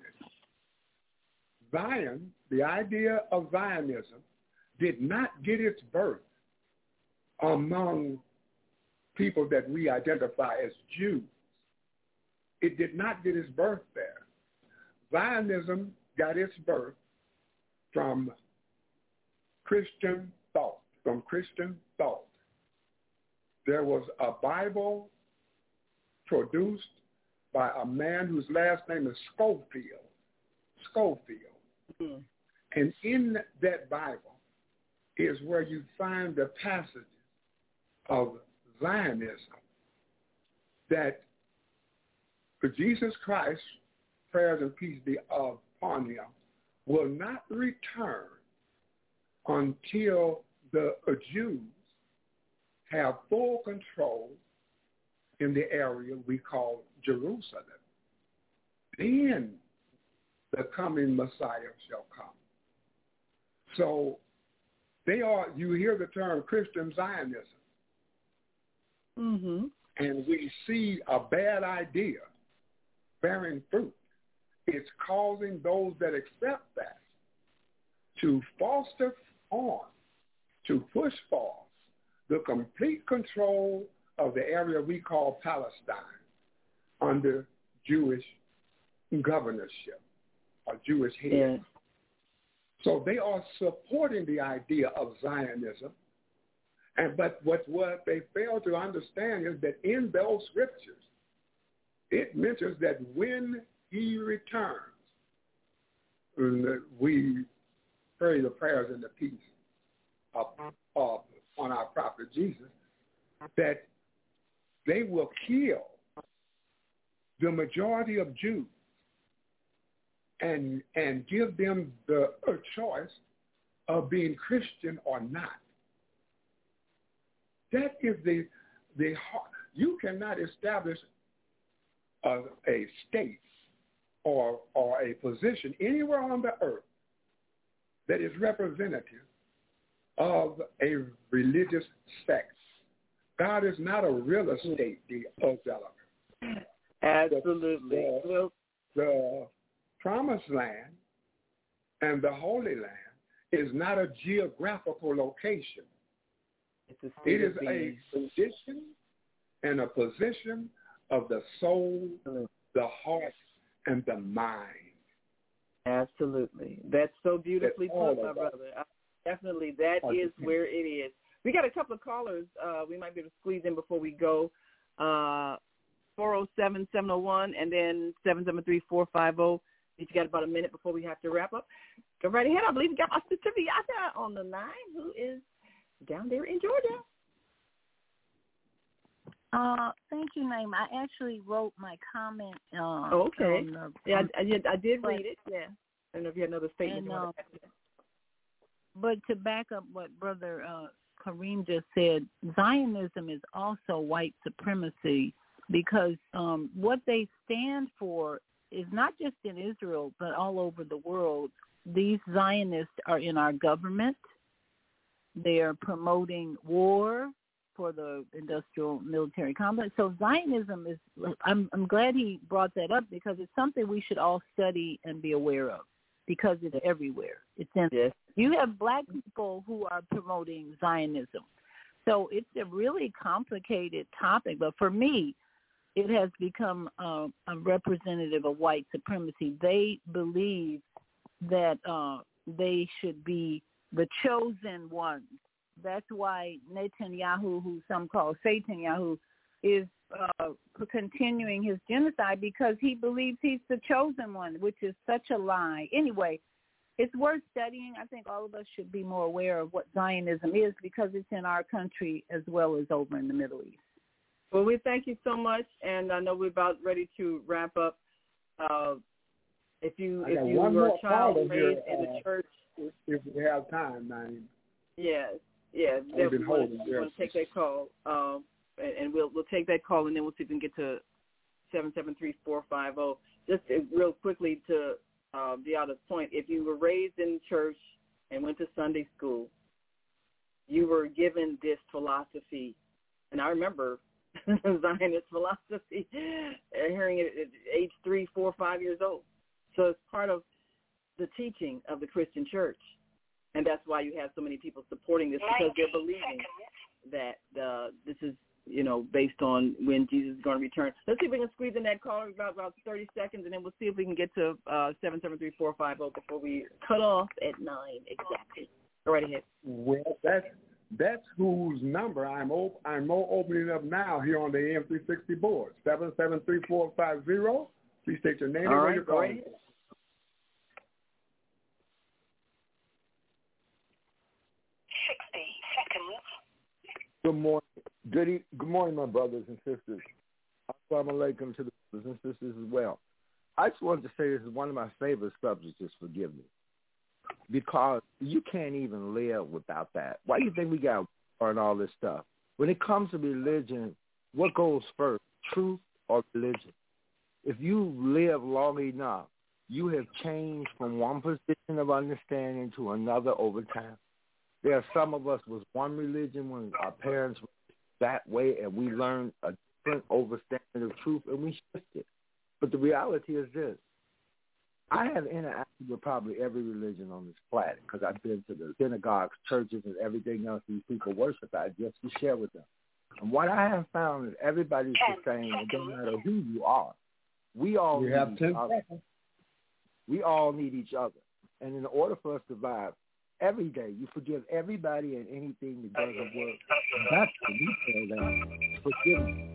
Zion, the idea of Zionism, did not get its birth among people that we identify as Jews. It did not get its birth there. Zionism got its birth from Christian thought, from Christian thought. There was a Bible produced by a man whose last name is Schofield. Schofield. Mm-hmm. And in that Bible is where you find the passages of Zionism that Jesus Christ, prayers and peace be upon him, will not return until the Jews have full control in the area we call Jerusalem. Then the coming Messiah shall come. So they are, you hear the term Christian Zionism. Mm-hmm. And we see a bad idea bearing fruit. It's causing those that accept that to foster on, to push for the complete control of the area we call Palestine under Jewish governorship or Jewish head. Yeah. So they are supporting the idea of Zionism. And but what, what they fail to understand is that in those scriptures, it mentions that when he returns, we pray the prayers and the peace of, of, on our prophet Jesus, that they will kill the majority of Jews and and give them the a choice of being Christian or not. That is the the you cannot establish a, a state or or a position anywhere on the earth that is representative of a religious sect. God is not a real estate developer. Absolutely. The, the, the promised land and the Holy Land is not a geographical location. It's a it is a condition in a position of the soul, the heart, and the mind. Absolutely. That's so beautifully That's put, my brother. I, definitely, that is where it is. We got a couple of callers. Uh, we might be able to squeeze in before we go. Uh, four oh seven, seven oh one, and then seven seven three, four five oh. You got about a minute before we have to wrap up. Go right ahead. I believe we got my sister Viata on the line, who is down there in Georgia. Uh, thank you, Naima. I actually wrote my comment. Uh, okay. On the, yeah, I, I did. I did but, read it. Yeah. I don't know if you had another statement. And, you uh, want to add. But to back up what Brother uh, Kareem just said, Zionism is also white supremacy because um, what they stand for is not just in Israel but all over the world. These Zionists are in our government. They are promoting war for the industrial military complex. So Zionism is, I'm, I'm glad he brought that up because it's something we should all study and be aware of because it's everywhere. It's in, yes. You have black people who are promoting Zionism. So it's a really complicated topic, but for me, it has become uh, a representative of white supremacy. They believe that uh, they should be the chosen ones. That's why Netanyahu, who some call Satanyahu, is uh, continuing his genocide because he believes he's the chosen one, which is such a lie. Anyway, it's worth studying. I think all of us should be more aware of what Zionism is because it's in our country as well as over in the Middle East. Well, we thank you so much, and I know we're about ready to wrap up. Uh, if you if you were a child raised here, in the uh, church, if we have time, man. Yes. Yeah, yeah. We want to take that call, um, and, and we'll we'll take that call, and then we'll see if we can get to seven seven three four five zero. Just uh, real quickly to uh, be out of point, if you were raised in church and went to Sunday school, you were given this philosophy, and I remember Zionist philosophy, hearing it at age three, four, five years old. So it's part of the teaching of the Christian church. And that's why you have so many people supporting this because they're believing that uh, this is, you know, based on when Jesus is going to return. Let's see if we can squeeze in that caller about about thirty seconds, and then we'll see if we can get to uh, seven seven three four five zero before we cut off at nine exactly. Go right ahead. Well, that's that's whose number I'm op- I'm more opening up now here on the A M three sixty board. seven seven three four five zero. Please state your name and where you're calling. Right. sixty seconds. Good morning. Good, e- good morning, my brothers and sisters. Assalamu alaikum to the brothers and sisters as well. I just wanted to say this is one of my favorite subjects is forgiveness. Because you can't even live without that. Why do you think we got to learn all this stuff? When it comes to religion, what goes first, truth or religion? If you live long enough, you have changed from one position of understanding to another over time. There are some of us with one religion when our parents were that way and we learned a different understanding of truth and we shifted. But the reality is this. I have interacted with probably every religion on this planet because I've been to the synagogues, churches, and everything else these people worship at just to share with them. And what I have found is everybody's the same. It doesn't matter who you are. We all we need have each ten other. seconds. We all need each other. And in order for us to survive, every day you forgive everybody and anything that doesn't work. That's what we call that forgiveness.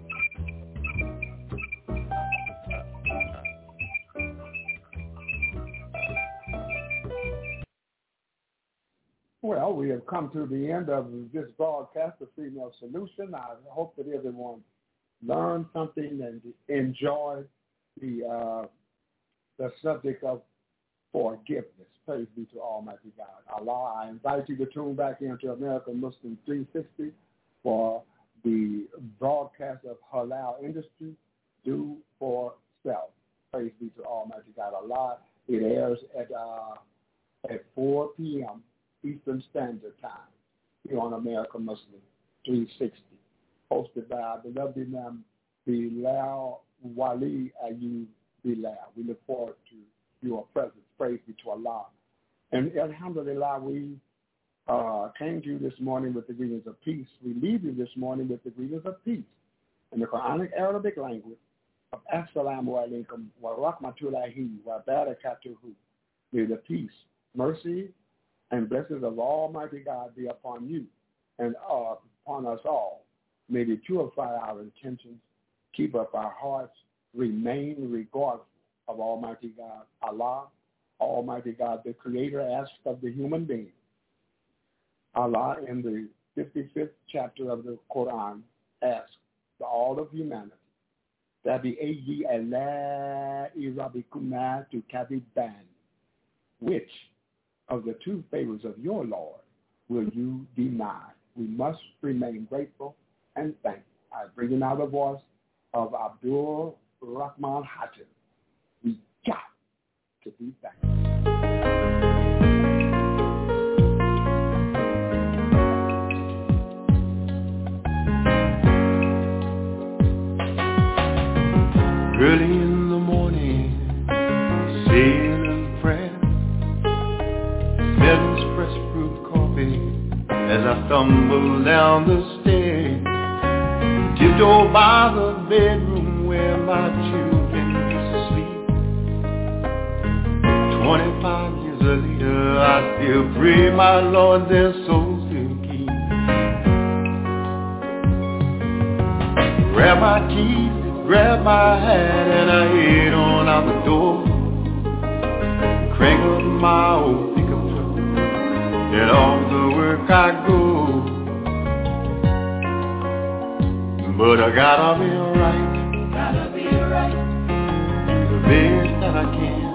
Well, we have come to the end of this broadcast of Female Solution. I hope that everyone learned something and enjoyed the uh, the subject of forgiveness. Praise be to Almighty God. Allah, I invite you to tune back into American Muslim three sixty for the broadcast of Halal Industry, Do for Self. Praise be to Almighty God. Allah, it airs at uh, at four p.m. Eastern Standard Time here on American Muslim three sixty, hosted by our beloved Imam Bilal Wali Ayub Bilal. We look forward to your presence. Praise be to Allah. And alhamdulillah, we uh, came to you this morning with the greetings of peace. We leave you this morning with the greetings of peace. in the Quranic Arabic language of Assalamu alaikum wa rahmatullahi wa barakatuhu. May the peace, mercy, and blessings of Almighty God be upon you and uh, upon us all. May they purify our intentions, keep up our hearts, remain regardful of Almighty God. Allah, Almighty God, the Creator, asks of the human being. Allah, in the fifty-fifth chapter of the Quran, asks to all of humanity, Tabi'ayyi Allahi rabbikuma tukadiban. Which of the two favors of your Lord will you deny? We must remain grateful and thankful. I bring in now the voice of Abdul Rahman Hatim. We got to be thankful. Early in the morning, saying a prayer, smelling fresh brewed coffee as I stumble down the stairs, tiptoe by the bedroom where my children used to sleep. Twenty-five years later, I still pray, my Lord, their souls to keep. Grab my keys, grab my hat, and I head on out the door. Crank up my old pickup truck, and off to work I go. But I gotta be right, gotta be right, the best that I can.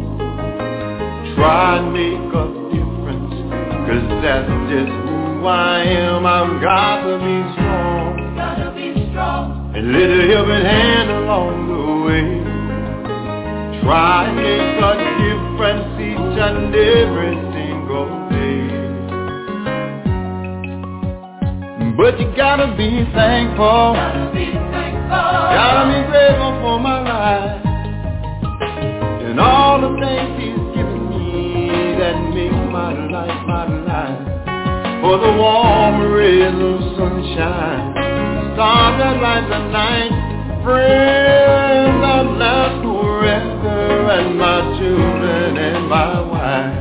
Try and make a difference, 'cause that's just who I am. I've got to be strong, gotta be strong, and let a helping hand along the way. Try and make a difference each and every single day. But you gotta be thankful, gotta be thankful, gotta be grateful for my life and all the things He's given me that make my life my life. For the warm rays of sunshine, the stars that light the night, friends that last forever, and my children and my wife.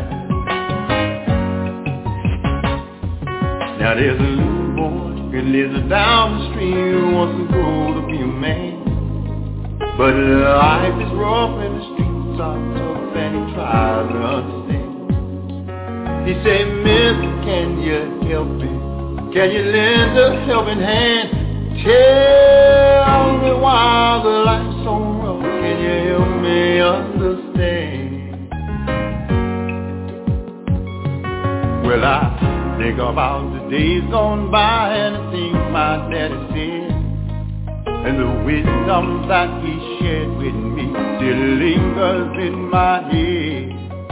Now there's a little boy who lives down the street who wants to grow to be a man, but life is rough and the streets are tough and he tries to understand. He said, Mister, can you help me? Can you lend a helping hand? Tell me why the life's so rough. Can you help me understand? Well, I think about the days gone by and the things my daddy said, and the wisdom that he shared with me still lingers in my head.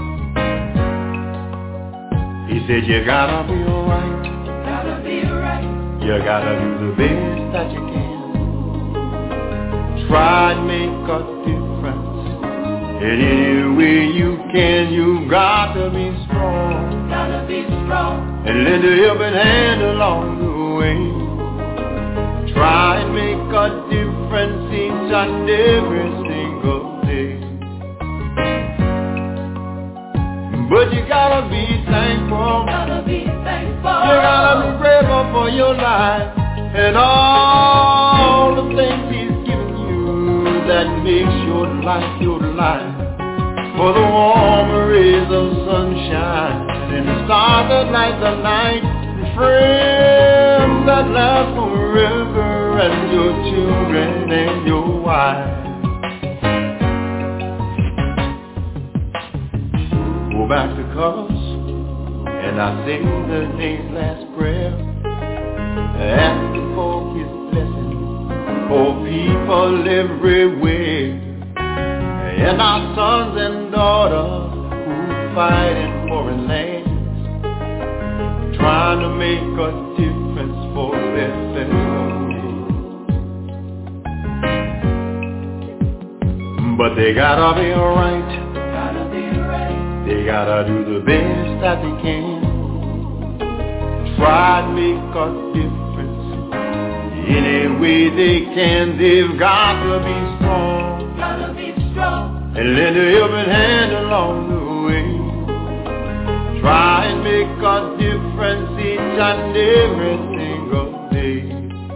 He said, you gotta be alright, gotta be right, you gotta do the best that you can. Try and make a difference in any way you can. You gotta be strong, gotta be strong, and lend a helping hand along the way. Try and make a difference each and every single day. But you gotta be thankful, gotta be thankful, you gotta be grateful for your life and all the things He's given you that makes your life your life. For the warm rays of sunshine and the stars that light the night, friends that last forever, and your children and your wife. Go back to colors, and I sing the day's last prayer, asking for His blessing for people everywhere, and our sons and daughters who fight in foreign lands, trying to make a difference for their family. But they gotta be alright, they gotta do the best that they can. Try to make a difference Any way they can, they've got to be strong. Gotta be strong. And lend a helping hand along the way. Try and make a difference each and every single day.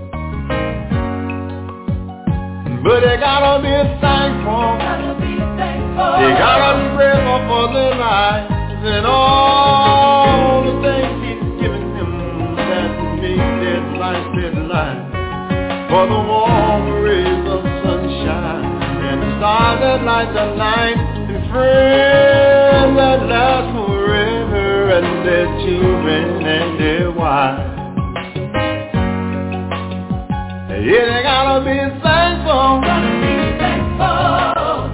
But they gotta be thankful. Gotta be thankful. They gotta be grateful for their lives and all the things He's given them that make their life their life. For the warm rays of sunshine and the stars that light the night, and friends that last forever, and their children and their wives. Yeah, they gotta be thankful. Gotta be thankful.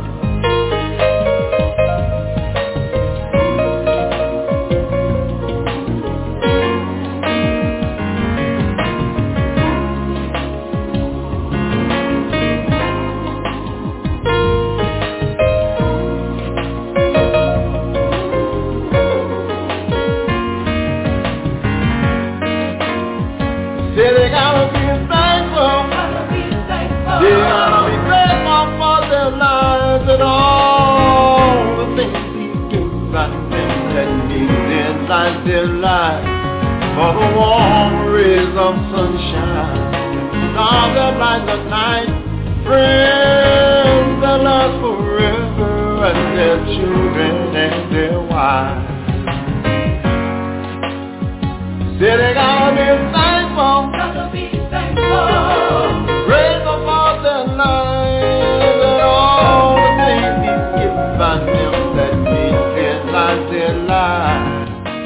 Yeah, they gotta be thankful. They gotta be grateful for their lives and all the things He gives and them that make their lives their life. For the warm rays of sunshine, stars that light the night, friends that last forever, and their children and their wives. Say they gotta be thankful. Gotta be thankful. Grateful for their lives and all the things He's given them that make their lives their lives.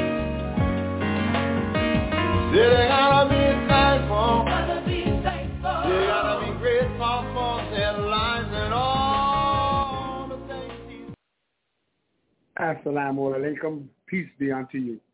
Say they gotta be thankful. Gotta be thankful. They gotta be grateful for their lives and all the things He's. Assalamu alaikum. Peace be unto you.